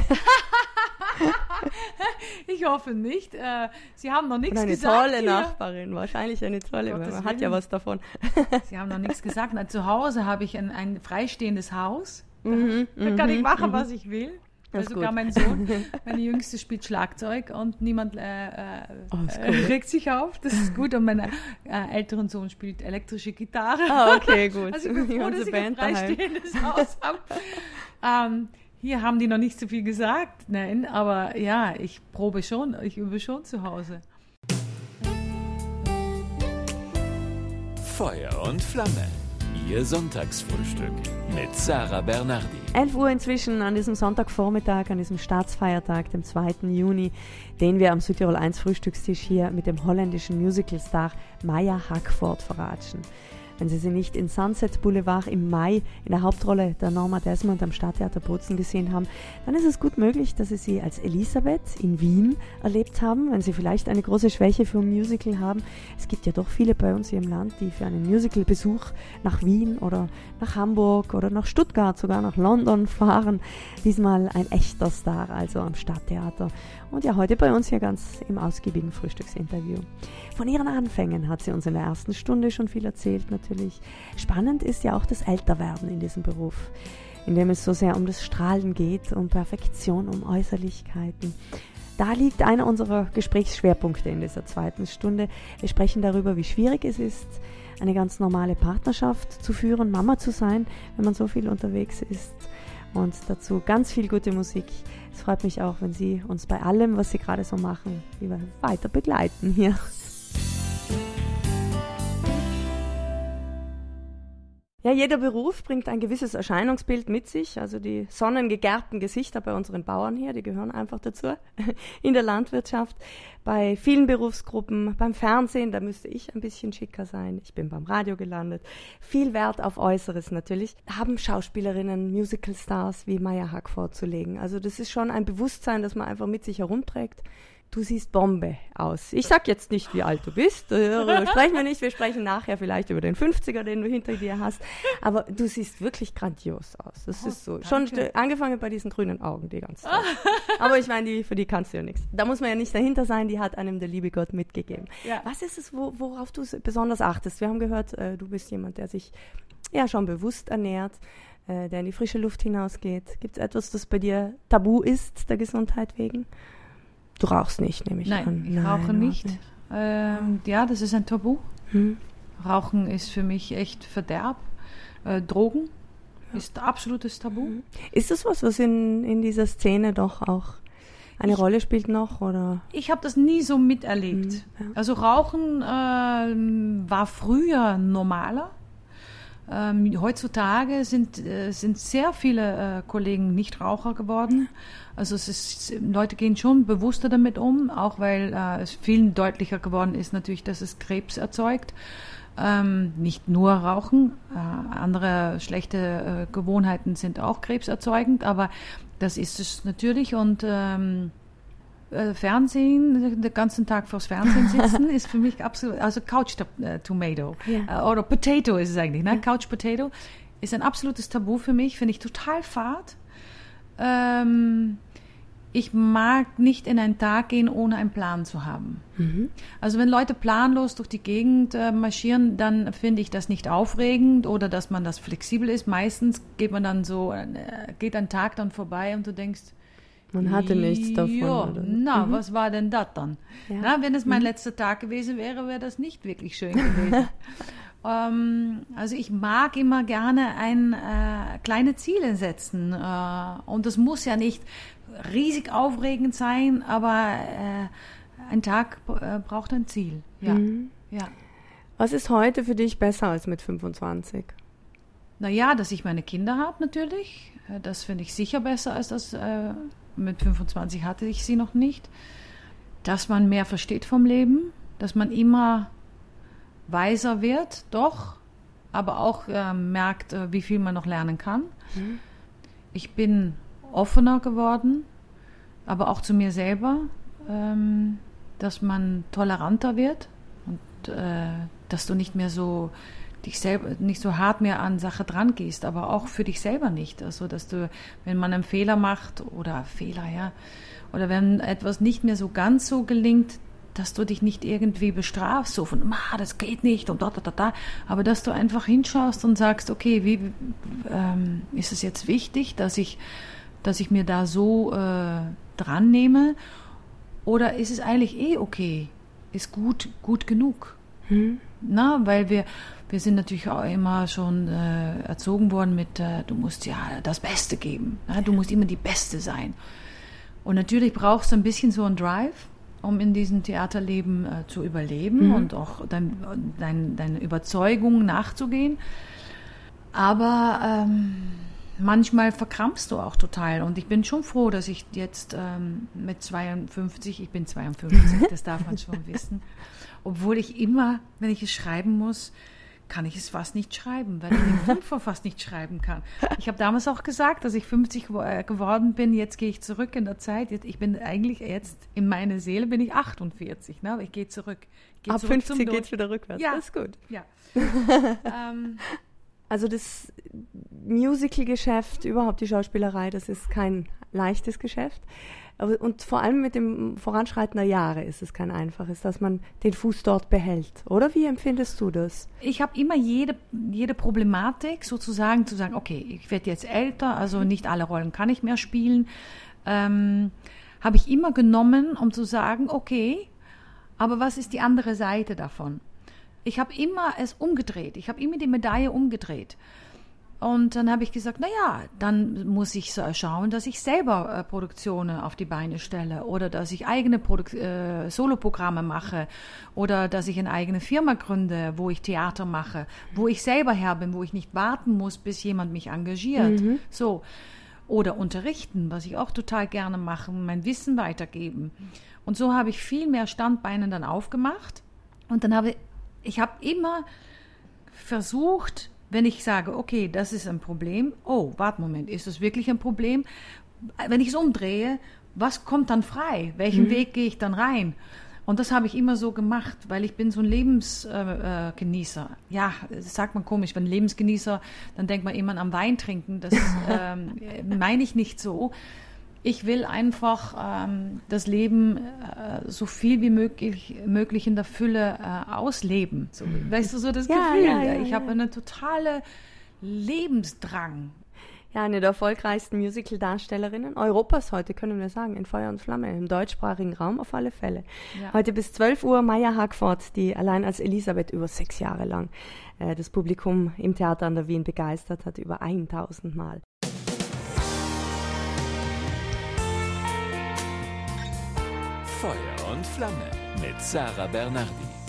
Ich hoffe nicht. Äh, Sie haben noch nichts Oder eine gesagt. tolle hier. Nachbarin, wahrscheinlich eine tolle, Gottes man hat ja Willen. was davon. Sie haben noch nichts gesagt. Na, zu Hause habe ich ein, ein freistehendes Haus. Mhm, Da kann ich machen, was ich will. Weil Das ist sogar gut. mein Sohn, meine Jüngste, spielt Schlagzeug und niemand äh, äh, Oh, ist äh, cool. regt sich auf. Das ist gut. Und mein äh, älteren Sohn spielt elektrische Gitarre. Ah, okay, gut. Also ich bin Die froh, ganze dass ich ein Band daheim. freistehendes Haus habe. ähm, hier haben die noch nicht so viel gesagt, nein, aber ja, ich probe schon, ich übe schon zu Hause. Feuer und Flamme. Ihr Sonntagsfrühstück mit Sarah Bernardi. elf Uhr inzwischen an diesem Sonntagvormittag, an diesem Staatsfeiertag, dem zweiten Juni, den wir am Südtirol eins Frühstückstisch hier mit dem holländischen Musicalstar Maja Hackford verratschen. Wenn Sie sie nicht in Sunset Boulevard im Mai in der Hauptrolle der Norma Desmond am Stadttheater Bozen gesehen haben, dann ist es gut möglich, dass Sie sie als Elisabeth in Wien erlebt haben, wenn Sie vielleicht eine große Schwäche für ein Musical haben. Es gibt ja doch viele bei uns hier im Land, die für einen Musicalbesuch nach Wien oder nach Hamburg oder nach Stuttgart, sogar nach London fahren. Diesmal ein echter Star, also am Stadttheater. Und ja, heute bei uns hier ganz im ausgiebigen Frühstücksinterview. Von ihren Anfängen hat sie uns in der ersten Stunde schon viel erzählt, natürlich. Spannend ist ja auch das Älterwerden in diesem Beruf, in dem es so sehr um das Strahlen geht, um Perfektion, um Äußerlichkeiten. Da liegt einer unserer Gesprächsschwerpunkte in dieser zweiten Stunde. Wir sprechen darüber, wie schwierig es ist, eine ganz normale Partnerschaft zu führen, Mama zu sein, wenn man so viel unterwegs ist. Und dazu ganz viel gute Musik. Es freut mich auch, wenn Sie uns bei allem, was Sie gerade so machen, weiter begleiten hier. Ja, jeder Beruf bringt ein gewisses Erscheinungsbild mit sich. Also die sonnengegerbten Gesichter bei unseren Bauern hier, die gehören einfach dazu. In der Landwirtschaft, bei vielen Berufsgruppen, beim Fernsehen, da müsste ich ein bisschen schicker sein. Ich bin beim Radio gelandet. Viel Wert auf Äußeres natürlich. Haben Schauspielerinnen, Musicalstars wie Maja Hackford zu legen. Also das ist schon ein Bewusstsein, das man einfach mit sich herumträgt. Du siehst Bombe aus. Ich sag jetzt nicht, wie alt du bist. Darüber sprechen wir nicht. Wir sprechen nachher vielleicht über den fünfziger, den du hinter dir hast. Aber du siehst wirklich grandios aus. Das Oh, ist so. danke. Schon äh, angefangen bei diesen grünen Augen, die ganz toll. Aber ich meine, die, für die kannst du ja nichts. Da muss man ja nicht dahinter sein. Die hat einem der liebe Gott mitgegeben. Ja. Was ist es, wo, worauf du besonders achtest? Wir haben gehört, äh, du bist jemand, der sich ja schon bewusst ernährt, äh, der in die frische Luft hinausgeht. Gibt es etwas, das bei dir tabu ist, der Gesundheit wegen? Du rauchst nicht, nehme ich Nein, an. ich rauche nicht. Ähm, ja, das ist ein Tabu. Hm. Rauchen ist für mich echt Verderb. Äh, Drogen ist absolutes Tabu. Ist das was, was in, in dieser Szene doch auch eine Ich- Rolle spielt noch? Oder? Ich habe das nie so miterlebt. Mhm, ja. Also Rauchen ähm, war früher normaler. Ähm, heutzutage sind, äh, sind sehr viele äh, Kollegen Nichtraucher geworden. Also es ist, Leute gehen schon bewusster damit um, auch weil äh, es viel deutlicher geworden ist natürlich, dass es Krebs erzeugt. Ähm, nicht nur Rauchen, äh, andere schlechte äh, Gewohnheiten sind auch krebserzeugend, aber das ist es natürlich. Und ähm, äh, Fernsehen, den ganzen Tag vors Fernsehen sitzen, ist für mich absolut, also Couch äh, Tomato Ja. äh, oder Potato ist es eigentlich, ne? Couch Potato ist ein absolutes Tabu für mich, finde ich total fad. Ähm, ich mag nicht in einen Tag gehen, ohne einen Plan zu haben. Mhm. Also wenn Leute planlos durch die Gegend äh, marschieren, dann finde ich das nicht aufregend oder dass man das flexibel ist. Meistens geht man dann so, äh, geht ein Tag dann vorbei und du denkst, Man hatte nichts davon. ja, oder? na, Mhm. was war denn das dann? Ja. Na, wenn es mein letzter Tag gewesen wäre, wäre das nicht wirklich schön gewesen. ähm, also ich mag immer gerne ein äh, kleine Ziele setzen äh, und das muss ja nicht riesig aufregend sein, aber äh, ein Tag äh, braucht ein Ziel. Ja, Mhm. ja. Was ist heute für dich besser als mit fünfundzwanzig? Naja, dass ich meine Kinder habe natürlich. Äh, Das finde ich sicher besser als das äh, mit fünfundzwanzig hatte ich sie noch nicht, dass man mehr versteht vom Leben, dass man immer weiser wird, doch, aber auch äh, merkt, äh, wie viel man noch lernen kann. Mhm. Ich bin offener geworden, aber auch zu mir selber, ähm, dass man toleranter wird und äh, dass du nicht mehr so dich selber nicht so hart mehr an Sache dran gehst, aber auch für dich selber nicht. Also dass du, wenn man einen Fehler macht oder Fehler, ja, oder wenn etwas nicht mehr so ganz so gelingt, dass du dich nicht irgendwie bestrafst, so von, ah, das geht nicht und da, da, da, da, aber dass du einfach hinschaust und sagst, okay, wie ähm, ist es jetzt wichtig, dass ich, dass ich mir da so äh, dran nehme, oder ist es eigentlich eh okay, ist gut, gut genug? Hm. Na, weil wir, wir sind natürlich auch immer schon äh, erzogen worden mit, äh, du musst ja das Beste geben, ja? Du musst immer die Beste sein. Und natürlich brauchst du ein bisschen so einen Drive, um in diesem Theaterleben äh, zu überleben, mhm. und auch dein, dein, deine Überzeugung nachzugehen. Aber ähm, manchmal verkrampfst du auch total. Und ich bin schon froh, dass ich jetzt ähm, mit zweiundfünfzig, ich bin zweiundfünfzig, das darf man schon wissen, obwohl ich immer, wenn ich es schreiben muss, kann ich es fast nicht schreiben, weil ich den Fünfer fast nicht schreiben kann. Ich habe damals auch gesagt, dass ich fünfzig geworden bin, jetzt gehe ich zurück in der Zeit. Ich bin eigentlich jetzt, in meine Seele bin ich achtundvierzig, ne? Aber ich gehe zurück. Geh Ab zurück fünfzig geht es wieder rückwärts, ja. Das ist gut. Ja. ähm, Also das Musical-Geschäft, überhaupt die Schauspielerei, das ist kein leichtes Geschäft. Und vor allem mit dem Voranschreiten der Jahre ist es kein einfaches, dass man den Fuß dort behält. Oder wie empfindest du das? Ich habe immer jede, jede Problematik sozusagen zu sagen, okay, ich werde jetzt älter, also nicht alle Rollen kann ich mehr spielen. Ähm, habe ich immer genommen, um zu sagen, okay, aber was ist die andere Seite davon? Ich habe immer es umgedreht, ich habe immer die Medaille umgedreht. Und dann habe ich gesagt, naja, dann muss ich schauen, dass ich selber äh, Produktionen auf die Beine stelle oder dass ich eigene Produ- äh, Soloprogramme mache oder dass ich eine eigene Firma gründe, wo ich Theater mache, wo ich selber Herr bin, wo ich nicht warten muss, bis jemand mich engagiert. Mhm. So. Oder unterrichten, was ich auch total gerne mache, mein Wissen weitergeben. Und so habe ich viel mehr Standbeine dann aufgemacht. Und dann habe ich, ich habe immer versucht, wenn ich sage, okay, das ist ein Problem, oh, warte, Moment, ist das wirklich ein Problem? Wenn ich es umdrehe, was kommt dann frei? Welchen mhm. Weg gehe ich dann rein? Und das habe ich immer so gemacht, weil ich bin so ein Lebensgenießer. Äh, ja, das sagt man komisch, wenn Lebensgenießer, dann denkt man immer an Wein trinken. Das ähm, meine ich nicht so. Ich will einfach ähm, das Leben äh, so viel wie möglich, möglich in der Fülle äh, ausleben. So, weißt du, so das ja, Gefühl. Ja, ja, ich ja. habe einen totalen Lebensdrang. Ja, eine der erfolgreichsten Musical-Darstellerinnen Europas heute, können wir sagen, in Feuer und Flamme, im deutschsprachigen Raum auf alle Fälle. Ja. Heute bis zwölf Uhr Maya Hackford, die allein als Elisabeth über sechs Jahre lang äh, das Publikum im Theater an der Wien begeistert hat, über tausend Mal. Feuer und Flamme mit Sarah Bernardi.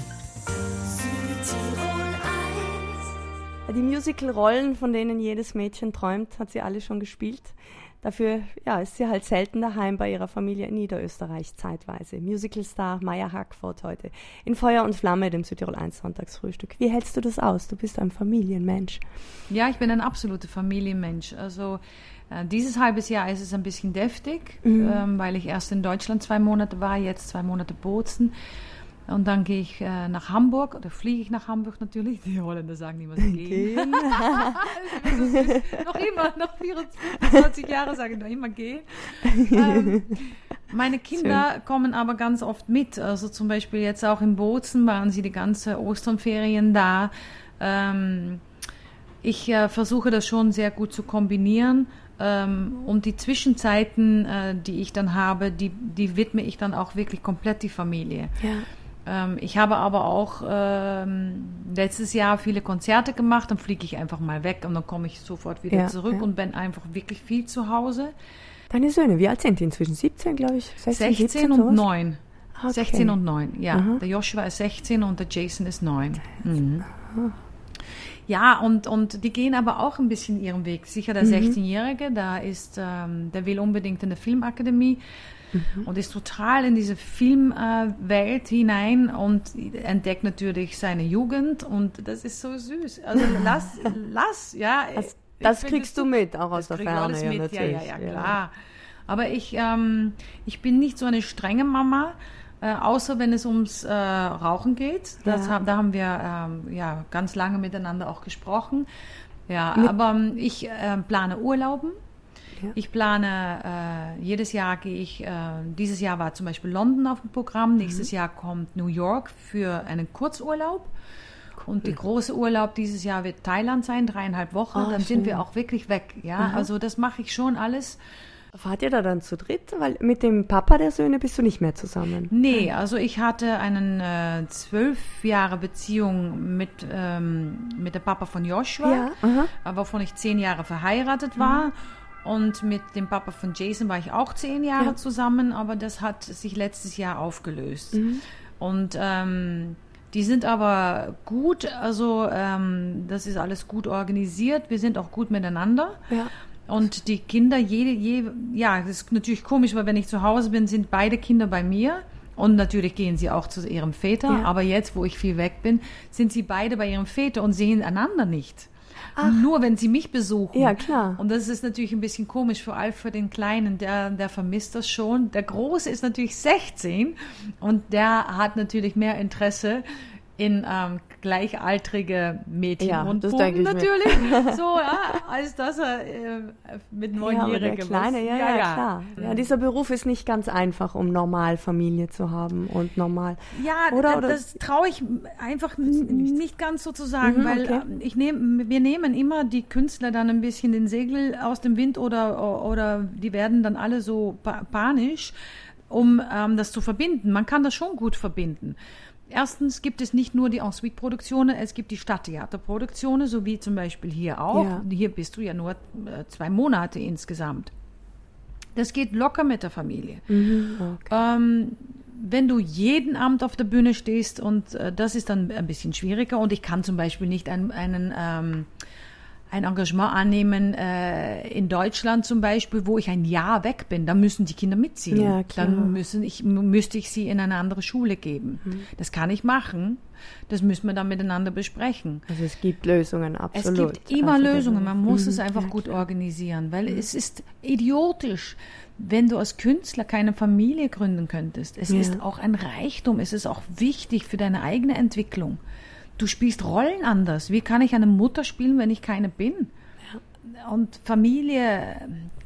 Die Musical-Rollen, von denen jedes Mädchen träumt, hat sie alle schon gespielt. Dafür ja, ist sie halt selten daheim bei ihrer Familie in Niederösterreich zeitweise. Musicalstar Maya Hackford heute in Feuer und Flamme, dem Südtirol eins Sonntagsfrühstück. Wie hältst du das aus? Du bist ein Familienmensch. Ja, ich bin ein absoluter Familienmensch. Also äh, dieses halbes Jahr ist es ein bisschen deftig, mhm. ähm, weil ich erst in Deutschland zwei Monate war, jetzt zwei Monate Bozen. Und dann gehe ich äh, nach Hamburg, oder fliege ich nach Hamburg natürlich. Die Holländer sagen immer, sie gehen. noch immer, nach vierundzwanzig Jahren sage ich noch immer gehen. Ähm, meine Kinder Schön. kommen aber ganz oft mit. Also zum Beispiel jetzt auch in Bozen waren sie die ganze Osternferien da. Ähm, ich äh, versuche das schon sehr gut zu kombinieren. Ähm, und die Zwischenzeiten, äh, die ich dann habe, die, die widme ich dann auch wirklich komplett die Familie. Ja. Ähm, ich habe aber auch ähm, letztes Jahr viele Konzerte gemacht, dann fliege ich einfach mal weg und dann komme ich sofort wieder ja, zurück ja. und bin einfach wirklich viel zu Hause. Deine Söhne, wie alt sind die inzwischen? siebzehn, glaube ich? sechzehn, sechzehn und neun. Okay. sechzehn und neun, ja. Aha. Der Joshua ist sechzehn und der Jason ist neun. Mhm. Ja, und, und die gehen aber auch ein bisschen ihren Weg. Sicher der mhm. sechzehnjährige, da ist, ähm, der will unbedingt in der Filmakademie mhm. und ist total in diese Filmwelt äh, hinein und entdeckt natürlich seine Jugend und das ist so süß. Also lass, lass, ja. Also, das kriegst du mit, auch aus der Ferne. Alles ja, mit. natürlich. Ja, ja, ja, klar. Aber ich, ähm, ich bin nicht so eine strenge Mama. Äh, außer wenn es ums äh, Rauchen geht. Das, ja. Da haben wir ähm, ja, ganz lange miteinander auch gesprochen. Ja, Mit aber ähm, ich äh, plane Urlauben. Ja. Ich plane, äh, jedes Jahr gehe ich, äh, dieses Jahr war zum Beispiel London auf dem Programm, mhm. nächstes Jahr kommt New York für einen Kurzurlaub. Cool. Und der große Urlaub dieses Jahr wird Thailand sein, dreieinhalb Wochen. Oh, Dann schön. sind wir auch wirklich weg. Ja, mhm. also das mache ich schon alles. Wart ihr da dann zu dritt? Weil mit dem Papa der Söhne bist du nicht mehr zusammen. Nee, also ich hatte eine zwölf äh, Jahre Beziehung mit, ähm, mit dem Papa von Joshua, ja, wovon ich zehn Jahre verheiratet war. Mhm. Und mit dem Papa von Jason war ich auch zehn Jahre ja. zusammen, aber das hat sich letztes Jahr aufgelöst. Mhm. Und ähm, die sind aber gut, also ähm, das ist alles gut organisiert, wir sind auch gut miteinander. Ja. Und die Kinder, jede, jede, ja, das ist natürlich komisch, weil wenn ich zu Hause bin, sind beide Kinder bei mir. Und natürlich gehen sie auch zu ihrem Väter. Ja. Aber jetzt, wo ich viel weg bin, sind sie beide bei ihrem Väter und sehen einander nicht. Ach. Nur wenn sie mich besuchen. Ja, klar. Und das ist natürlich ein bisschen komisch, vor allem für den Kleinen, der, der vermisst das schon. Der Große ist natürlich sechzehn und der hat natürlich mehr Interesse in ähm, gleichaltrige Mädchen ja, und das Buben natürlich, so, ja, als dass er äh, mit Neunjährigen ja, Kleine, ja, ja, ja, klar. Ja, dieser Beruf ist nicht ganz einfach, um normal Familie zu haben und normal. Ja, oder, oder? Das traue ich einfach nicht, nicht ganz so zu sagen, mhm, weil okay. ich nehm, wir nehmen immer die Künstler dann ein bisschen den Segel aus dem Wind oder, oder die werden dann alle so pa- panisch, um ähm, das zu verbinden. Man kann das schon gut verbinden. Erstens gibt es nicht nur die Ensuite-Produktionen, es gibt die Stadttheaterproduktionen, so wie zum Beispiel hier auch. Ja. Hier bist du ja nur zwei Monate insgesamt. Das geht locker mit der Familie. Mhm, okay. ähm, wenn du jeden Abend auf der Bühne stehst, und äh, das ist dann ein bisschen schwieriger, und ich kann zum Beispiel nicht ein, einen... Ähm, ein Engagement annehmen äh, in Deutschland zum Beispiel, wo ich ein Jahr weg bin, da müssen die Kinder mitziehen. Ja, klar. Dann müssen ich, müsste ich sie in eine andere Schule geben. Mhm. Das kann ich machen. Das müssen wir dann miteinander besprechen. Also es gibt Lösungen, absolut. Es gibt immer also Lösungen. Man muss mhm. es einfach ja, gut klar. organisieren, weil mhm. es ist idiotisch, wenn du als Künstler keine Familie gründen könntest. Es ja. ist auch ein Reichtum. Es ist auch wichtig für deine eigene Entwicklung. Du spielst Rollen anders. Wie kann ich eine Mutter spielen, wenn ich keine bin? Ja. Und Familie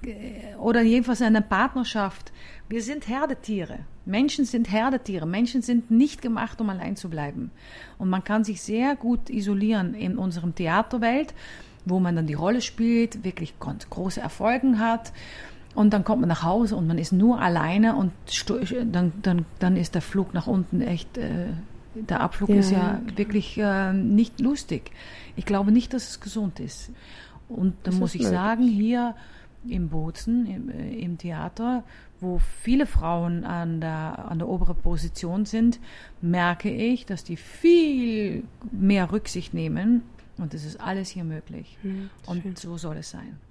oder jedenfalls eine Partnerschaft. Wir sind Herdetiere. Menschen sind Herdetiere. Menschen sind nicht gemacht, um allein zu bleiben. Und man kann sich sehr gut isolieren in unserem Theaterwelt, wo man dann die Rolle spielt, wirklich große Erfolge hat. Und dann kommt man nach Hause und man ist nur alleine und dann, dann, dann ist der Flug nach unten echt... Äh, Der Abflug ja, ist ja wirklich äh, nicht lustig. Ich glaube nicht, dass es gesund ist. Und da muss ich möglich. sagen, hier im Bozen, im, äh, im Theater, wo viele Frauen an der, an der oberen Position sind, merke ich, dass die viel mehr Rücksicht nehmen. Und das ist alles hier möglich. Mhm, und schön. So soll es sein.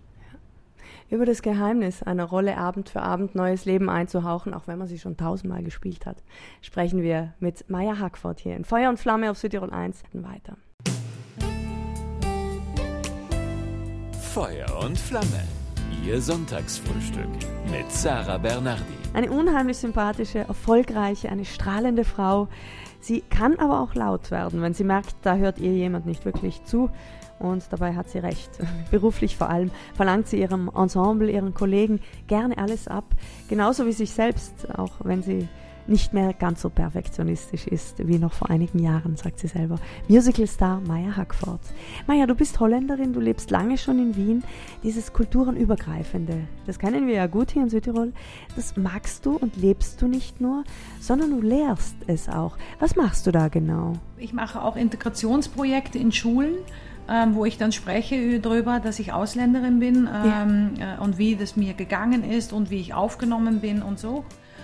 Über das Geheimnis, eine Rolle Abend für Abend neues Leben einzuhauchen, auch wenn man sie schon tausendmal gespielt hat, sprechen wir mit Maja Hackford hier in Feuer und Flamme auf Südtirol eins weiter. Feuer und Flamme, Ihr Sonntagsfrühstück mit Sarah Bernardi. Eine unheimlich sympathische, erfolgreiche, eine strahlende Frau. Sie kann aber auch laut werden, wenn sie merkt, da hört ihr jemand nicht wirklich zu. Und dabei hat sie recht. Beruflich vor allem verlangt sie ihrem Ensemble, ihren Kollegen gerne alles ab. Genauso wie sich selbst, auch wenn sie nicht mehr ganz so perfektionistisch ist wie noch vor einigen Jahren, sagt sie selber. Musicalstar Maja Hackford. Maja, du bist Holländerin, du lebst lange schon in Wien. Dieses Kulturenübergreifende, das kennen wir ja gut hier in Südtirol. Das magst du und lebst du nicht nur, sondern du lehrst es auch. Was machst du da genau? Ich mache auch Integrationsprojekte in Schulen, Ähm, wo ich dann spreche darüber, dass ich Ausländerin bin ähm, ja. äh, und wie das mir gegangen ist und wie ich aufgenommen bin und so.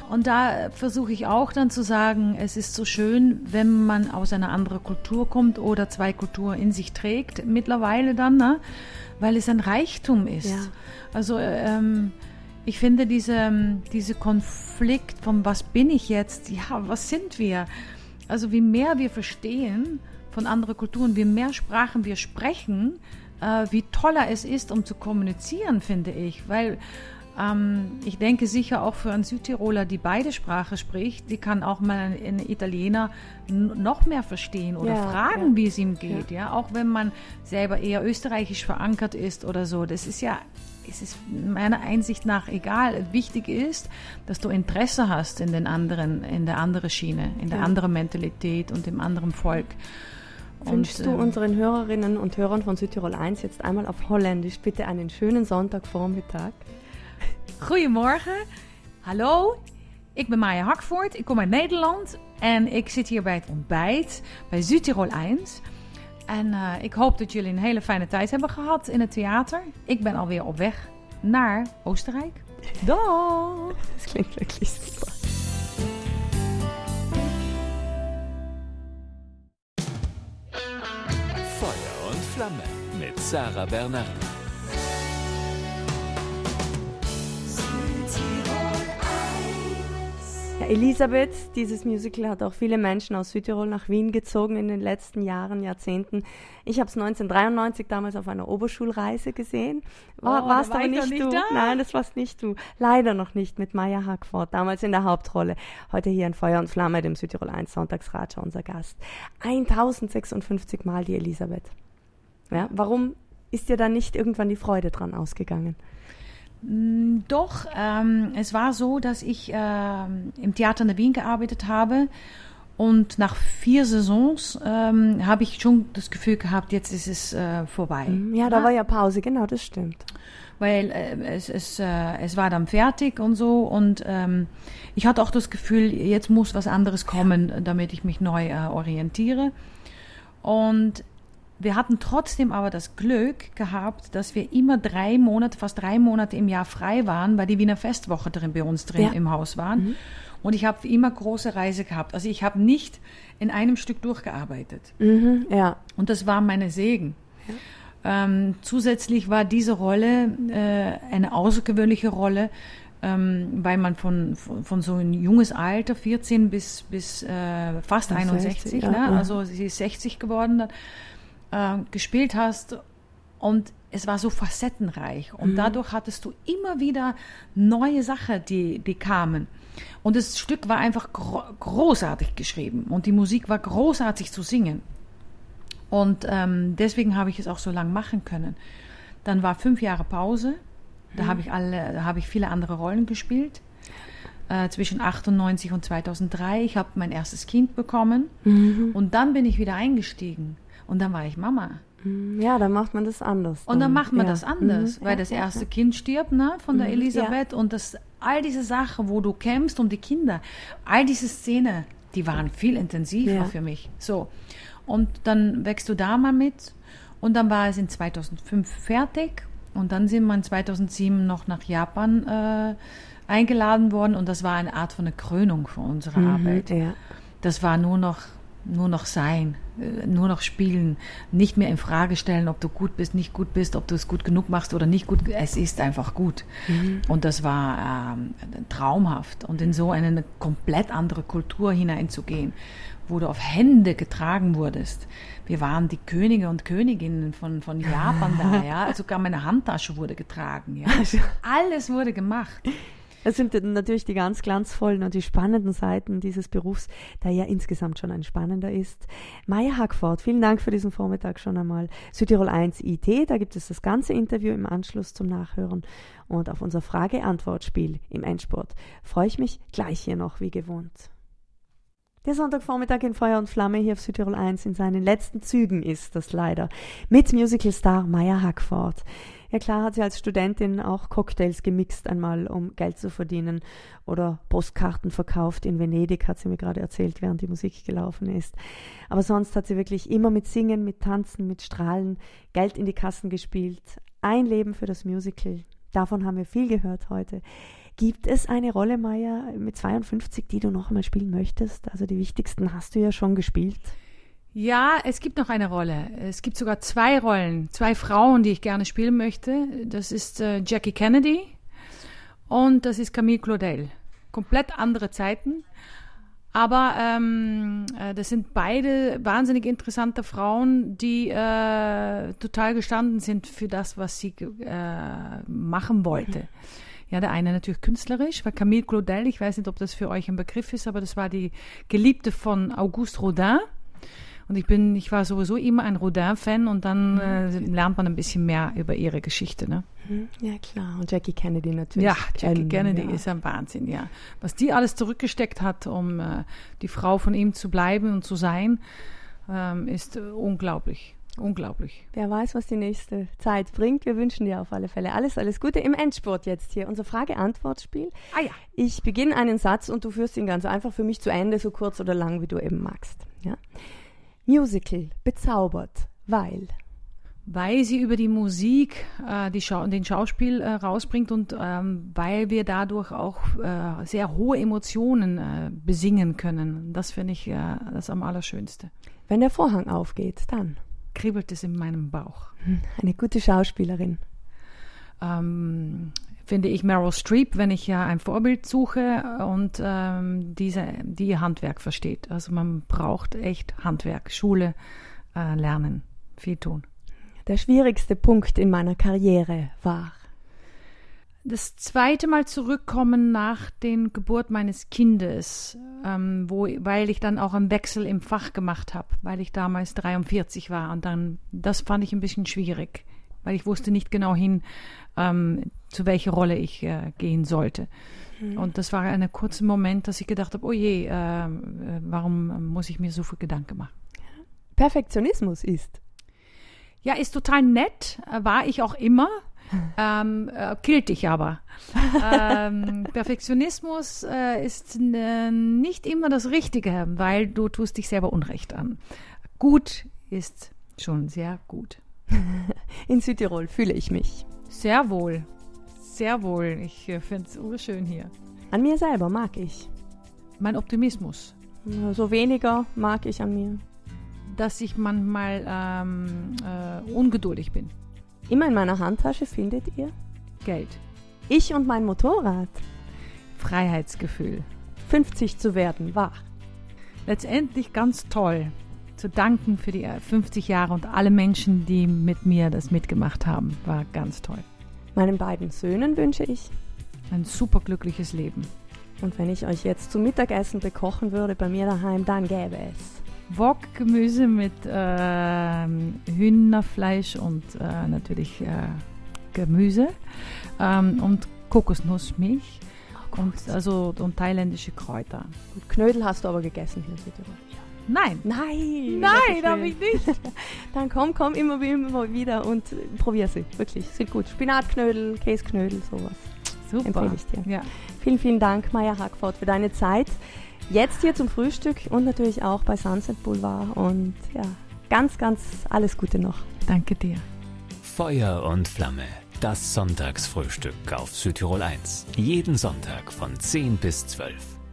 Und da versuche ich auch dann zu sagen, es ist so schön, wenn man aus einer anderen Kultur kommt oder zwei Kulturen in sich trägt, mittlerweile dann, ne? Weil es ein Reichtum ist. Ja. Also ähm, ich finde diese, diese Konflikt von was bin ich jetzt, ja, was sind wir? Also wie mehr wir verstehen von anderen Kulturen, wie mehr Sprachen wir sprechen, äh, wie toller es ist, um zu kommunizieren, finde ich. Weil ähm, ich denke sicher auch für einen Südtiroler, die beide Sprachen spricht, die kann auch mal einen Italiener n- noch mehr verstehen oder Ja, fragen, ja. wie es ihm geht. Ja. Ja? Auch wenn man selber eher österreichisch verankert ist oder so. Das ist ja... Es ist meiner Einsicht nach egal. Wichtig ist, dass du Interesse hast in den anderen, in der anderen Schiene, in der Ja. anderen Mentalität und dem anderen Volk. Wünschst Und, du ähm, unseren Hörerinnen und Hörern von Südtirol eins jetzt einmal auf Holländisch bitte einen schönen Sonntagvormittag? Goedemorgen, hallo, ik ben Maya Hakvoort, ik kom uit Nederland en ik zit hier bij het ontbijt bij Südtirol één. En uh, ik hoop dat jullie een hele fijne tijd hebben gehad in het theater. Ik ben alweer op weg naar Oostenrijk. Dag! Das klingt wirklich super. Feuer und Flamme mit Sarah Bernard. Ja, Elisabeth, dieses Musical hat auch viele Menschen aus Südtirol nach Wien gezogen in den letzten Jahren, Jahrzehnten. Ich habe es neunzehnhundertdreiundneunzig damals auf einer Oberschulreise gesehen. War, Oh, warst da war aber ich nicht, noch nicht du. da. Nein, das warst nicht du. Leider noch nicht mit Maya Hakvoort, damals in der Hauptrolle. Heute hier in Feuer und Flamme, dem Südtirol eins Sonntagsratscher, unser Gast. tausendsechsundfünfzig Mal die Elisabeth. Ja, warum ist dir dann nicht irgendwann die Freude dran ausgegangen? Doch, ähm, es war so, dass ich ähm, im Theater in Wien gearbeitet habe und nach vier Saisons ähm, habe ich schon das Gefühl gehabt, jetzt ist es äh, vorbei. Ja, da war ja Pause, genau, das stimmt. Weil äh, es, es, äh, es war dann fertig und so und ähm, ich hatte auch das Gefühl, jetzt muss was anderes kommen, damit ich mich neu äh, orientiere. Und wir hatten trotzdem aber das Glück gehabt, dass wir immer drei Monate, fast drei Monate im Jahr frei waren, weil die Wiener Festwoche drin bei uns drin Ja. im Haus waren. Mhm. Und ich habe immer große Reise gehabt. Also ich habe nicht in einem Stück durchgearbeitet. Mhm, ja. Und das war meine Segen. Ja. Ähm, zusätzlich war diese Rolle äh, eine außergewöhnliche Rolle, ähm, weil man von, von, von so ein junges Alter, vierzehn bis, bis äh, fast einundsechzig, ja, ne? ja. Also sie ist sechzig geworden, dann, äh, gespielt hast und es war so facettenreich und mhm. dadurch hattest du immer wieder neue Sachen, die, die kamen. Und das Stück war einfach gro- großartig geschrieben und die Musik war großartig zu singen. Und ähm, deswegen habe ich es auch so lange machen können. Dann war fünf Jahre Pause, da mhm. habe ich alle, da habe ich viele andere Rollen gespielt. Äh, zwischen achtundneunzig und zweitausenddrei. Ich habe mein erstes Kind bekommen mhm. und dann bin ich wieder eingestiegen und dann war ich Mama. Ja, dann macht man das anders. Und dann macht man ja. das anders, mhm. weil ja, das ja, erste ja. Kind stirbt, ne, von der Mhm. Elisabeth Ja. und das, all diese Sachen, wo du kämpfst um die Kinder, all diese Szenen, die waren viel intensiver Ja. für mich. So. Und dann wächst du da mal mit und dann war es in zweitausendfünf fertig und dann sind wir in zweitausendsieben noch nach Japan äh, eingeladen worden und das war eine Art von einer Krönung für unsere Mhm, Arbeit. ja. Das war nur noch, nur noch sein, äh, nur noch spielen, nicht mehr in Frage stellen, ob du gut bist, nicht gut bist, ob du es gut genug machst oder nicht gut. Es ist einfach gut. Mhm. Und das war ähm, traumhaft. Und in so eine komplett andere Kultur hineinzugehen, wo du auf Hände getragen wurdest. Wir waren die Könige und Königinnen von, von Japan da, ja. Sogar meine Handtasche wurde getragen, ja. Alles wurde gemacht. Das sind natürlich die ganz glanzvollen und die spannenden Seiten dieses Berufs, der ja insgesamt schon ein spannender ist. Maya Hakvoort, vielen Dank für diesen Vormittag schon einmal. Südtirol eins I T, da gibt es das ganze Interview im Anschluss zum Nachhören. Und auf unser Frage-Antwort-Spiel im Endspurt freue ich mich gleich hier noch wie gewohnt. Der Sonntagvormittag in Feuer und Flamme hier auf Südtirol eins in seinen letzten Zügen ist das leider. Mit Musicalstar Maya Hakvoort. Ja klar hat sie als Studentin auch Cocktails gemixt einmal, um Geld zu verdienen. Oder Postkarten verkauft in Venedig, hat sie mir gerade erzählt, während die Musik gelaufen ist. Aber sonst hat sie wirklich immer mit Singen, mit Tanzen, mit Strahlen Geld in die Kassen gespielt. Ein Leben für das Musical. Davon haben wir viel gehört heute. Gibt es eine Rolle, Maja, mit zweiundfünfzig, die du noch einmal spielen möchtest? Also die wichtigsten hast du ja schon gespielt. Ja, es gibt noch eine Rolle. Es gibt sogar zwei Rollen, zwei Frauen, die ich gerne spielen möchte. Das ist äh, Jackie Kennedy und das ist Camille Claudel. Komplett andere Zeiten. Aber ähm, äh, das sind beide wahnsinnig interessante Frauen, die äh, total gestanden sind für das, was sie äh, machen wollte. Ja, der eine natürlich künstlerisch, weil Camille Claudel, ich weiß nicht, ob das für euch ein Begriff ist, aber das war die Geliebte von Auguste Rodin. Und ich bin, ich war sowieso immer ein Rodin-Fan und dann äh, lernt man ein bisschen mehr über ihre Geschichte, ne? Ja, klar. Und Jackie Kennedy natürlich. Ja, Jackie ähm, Kennedy ja. ist ein Wahnsinn, ja. Was die alles zurückgesteckt hat, um äh, die Frau von ihm zu bleiben und zu sein, ähm, ist äh, unglaublich. Unglaublich. Wer weiß, was die nächste Zeit bringt. Wir wünschen dir auf alle Fälle alles, alles Gute im Endspurt jetzt hier. Unser Frage-Antwort-Spiel. Ah ja. Ich beginne einen Satz und du führst ihn ganz einfach für mich zu Ende, so kurz oder lang, wie du eben magst. Ja? Musical, bezaubert, weil... Weil sie über die Musik äh, die Schau- den Schauspiel äh, rausbringt und ähm, weil wir dadurch auch äh, sehr hohe Emotionen äh, besingen können. Das finde ich äh, das am allerschönste. Wenn der Vorhang aufgeht, dann... Kribbelt es in meinem Bauch. Eine gute Schauspielerin. Ähm, finde ich Meryl Streep, wenn ich ja ein Vorbild suche und ähm, diese, die ihr Handwerk versteht. Also man braucht echt Handwerk, Schule, äh, lernen, viel tun. Der schwierigste Punkt in meiner Karriere war? Das zweite Mal zurückkommen nach der Geburt meines Kindes, ähm, wo, weil ich dann auch einen Wechsel im Fach gemacht habe, weil ich damals dreiundvierzig war. Und dann, das fand ich ein bisschen schwierig, weil ich wusste nicht genau hin, ähm, zu welcher Rolle ich äh, gehen sollte. Mhm. Und das war ein kurzer Moment, dass ich gedacht habe, oh je, äh, warum muss ich mir so viel Gedanken machen? Perfektionismus ist? Ja, ist total nett, war ich auch immer. Ähm, äh, killt dich aber. ähm, Perfektionismus äh, ist äh, nicht immer das Richtige, weil du tust dich selber Unrecht an. Gut ist schon sehr gut. In Südtirol fühle ich mich. Sehr wohl. Sehr wohl. Ich äh, finde es urschön hier. An mir selber mag ich. Mein Optimismus. So weniger mag ich an mir. Dass ich manchmal ähm, äh, ungeduldig bin. Immer in meiner Handtasche findet ihr? Geld. Ich und mein Motorrad. Freiheitsgefühl. fünfzig zu werden, war. Letztendlich ganz toll. Zu danken für die fünfzig Jahre und alle Menschen, die mit mir das mitgemacht haben. War ganz toll. Meinen beiden Söhnen wünsche ich ein superglückliches Leben. Und wenn ich euch jetzt zum Mittagessen bekochen würde bei mir daheim, dann gäbe es Wok-Gemüse mit äh, Hühnerfleisch und äh, natürlich äh, Gemüse ähm, und Kokosnussmilch oh, und, also, und thailändische Kräuter. Gut, Knödel hast du aber gegessen hier in Südtirol. Nein. Nein. Nein, habe ich nicht. Dann komm, komm immer, immer wieder und probier sie. Wirklich, sind gut. Spinatknödel, Käsknödel, sowas. Super. Empfehle ich dir. Ja. Vielen, vielen Dank, Maja Hackford, für deine Zeit. Jetzt hier zum Frühstück und natürlich auch bei Sunset Boulevard. Und ja, ganz, ganz alles Gute noch. Danke dir. Feuer und Flamme. Das Sonntagsfrühstück auf Südtirol eins. Jeden Sonntag von zehn bis zwölf.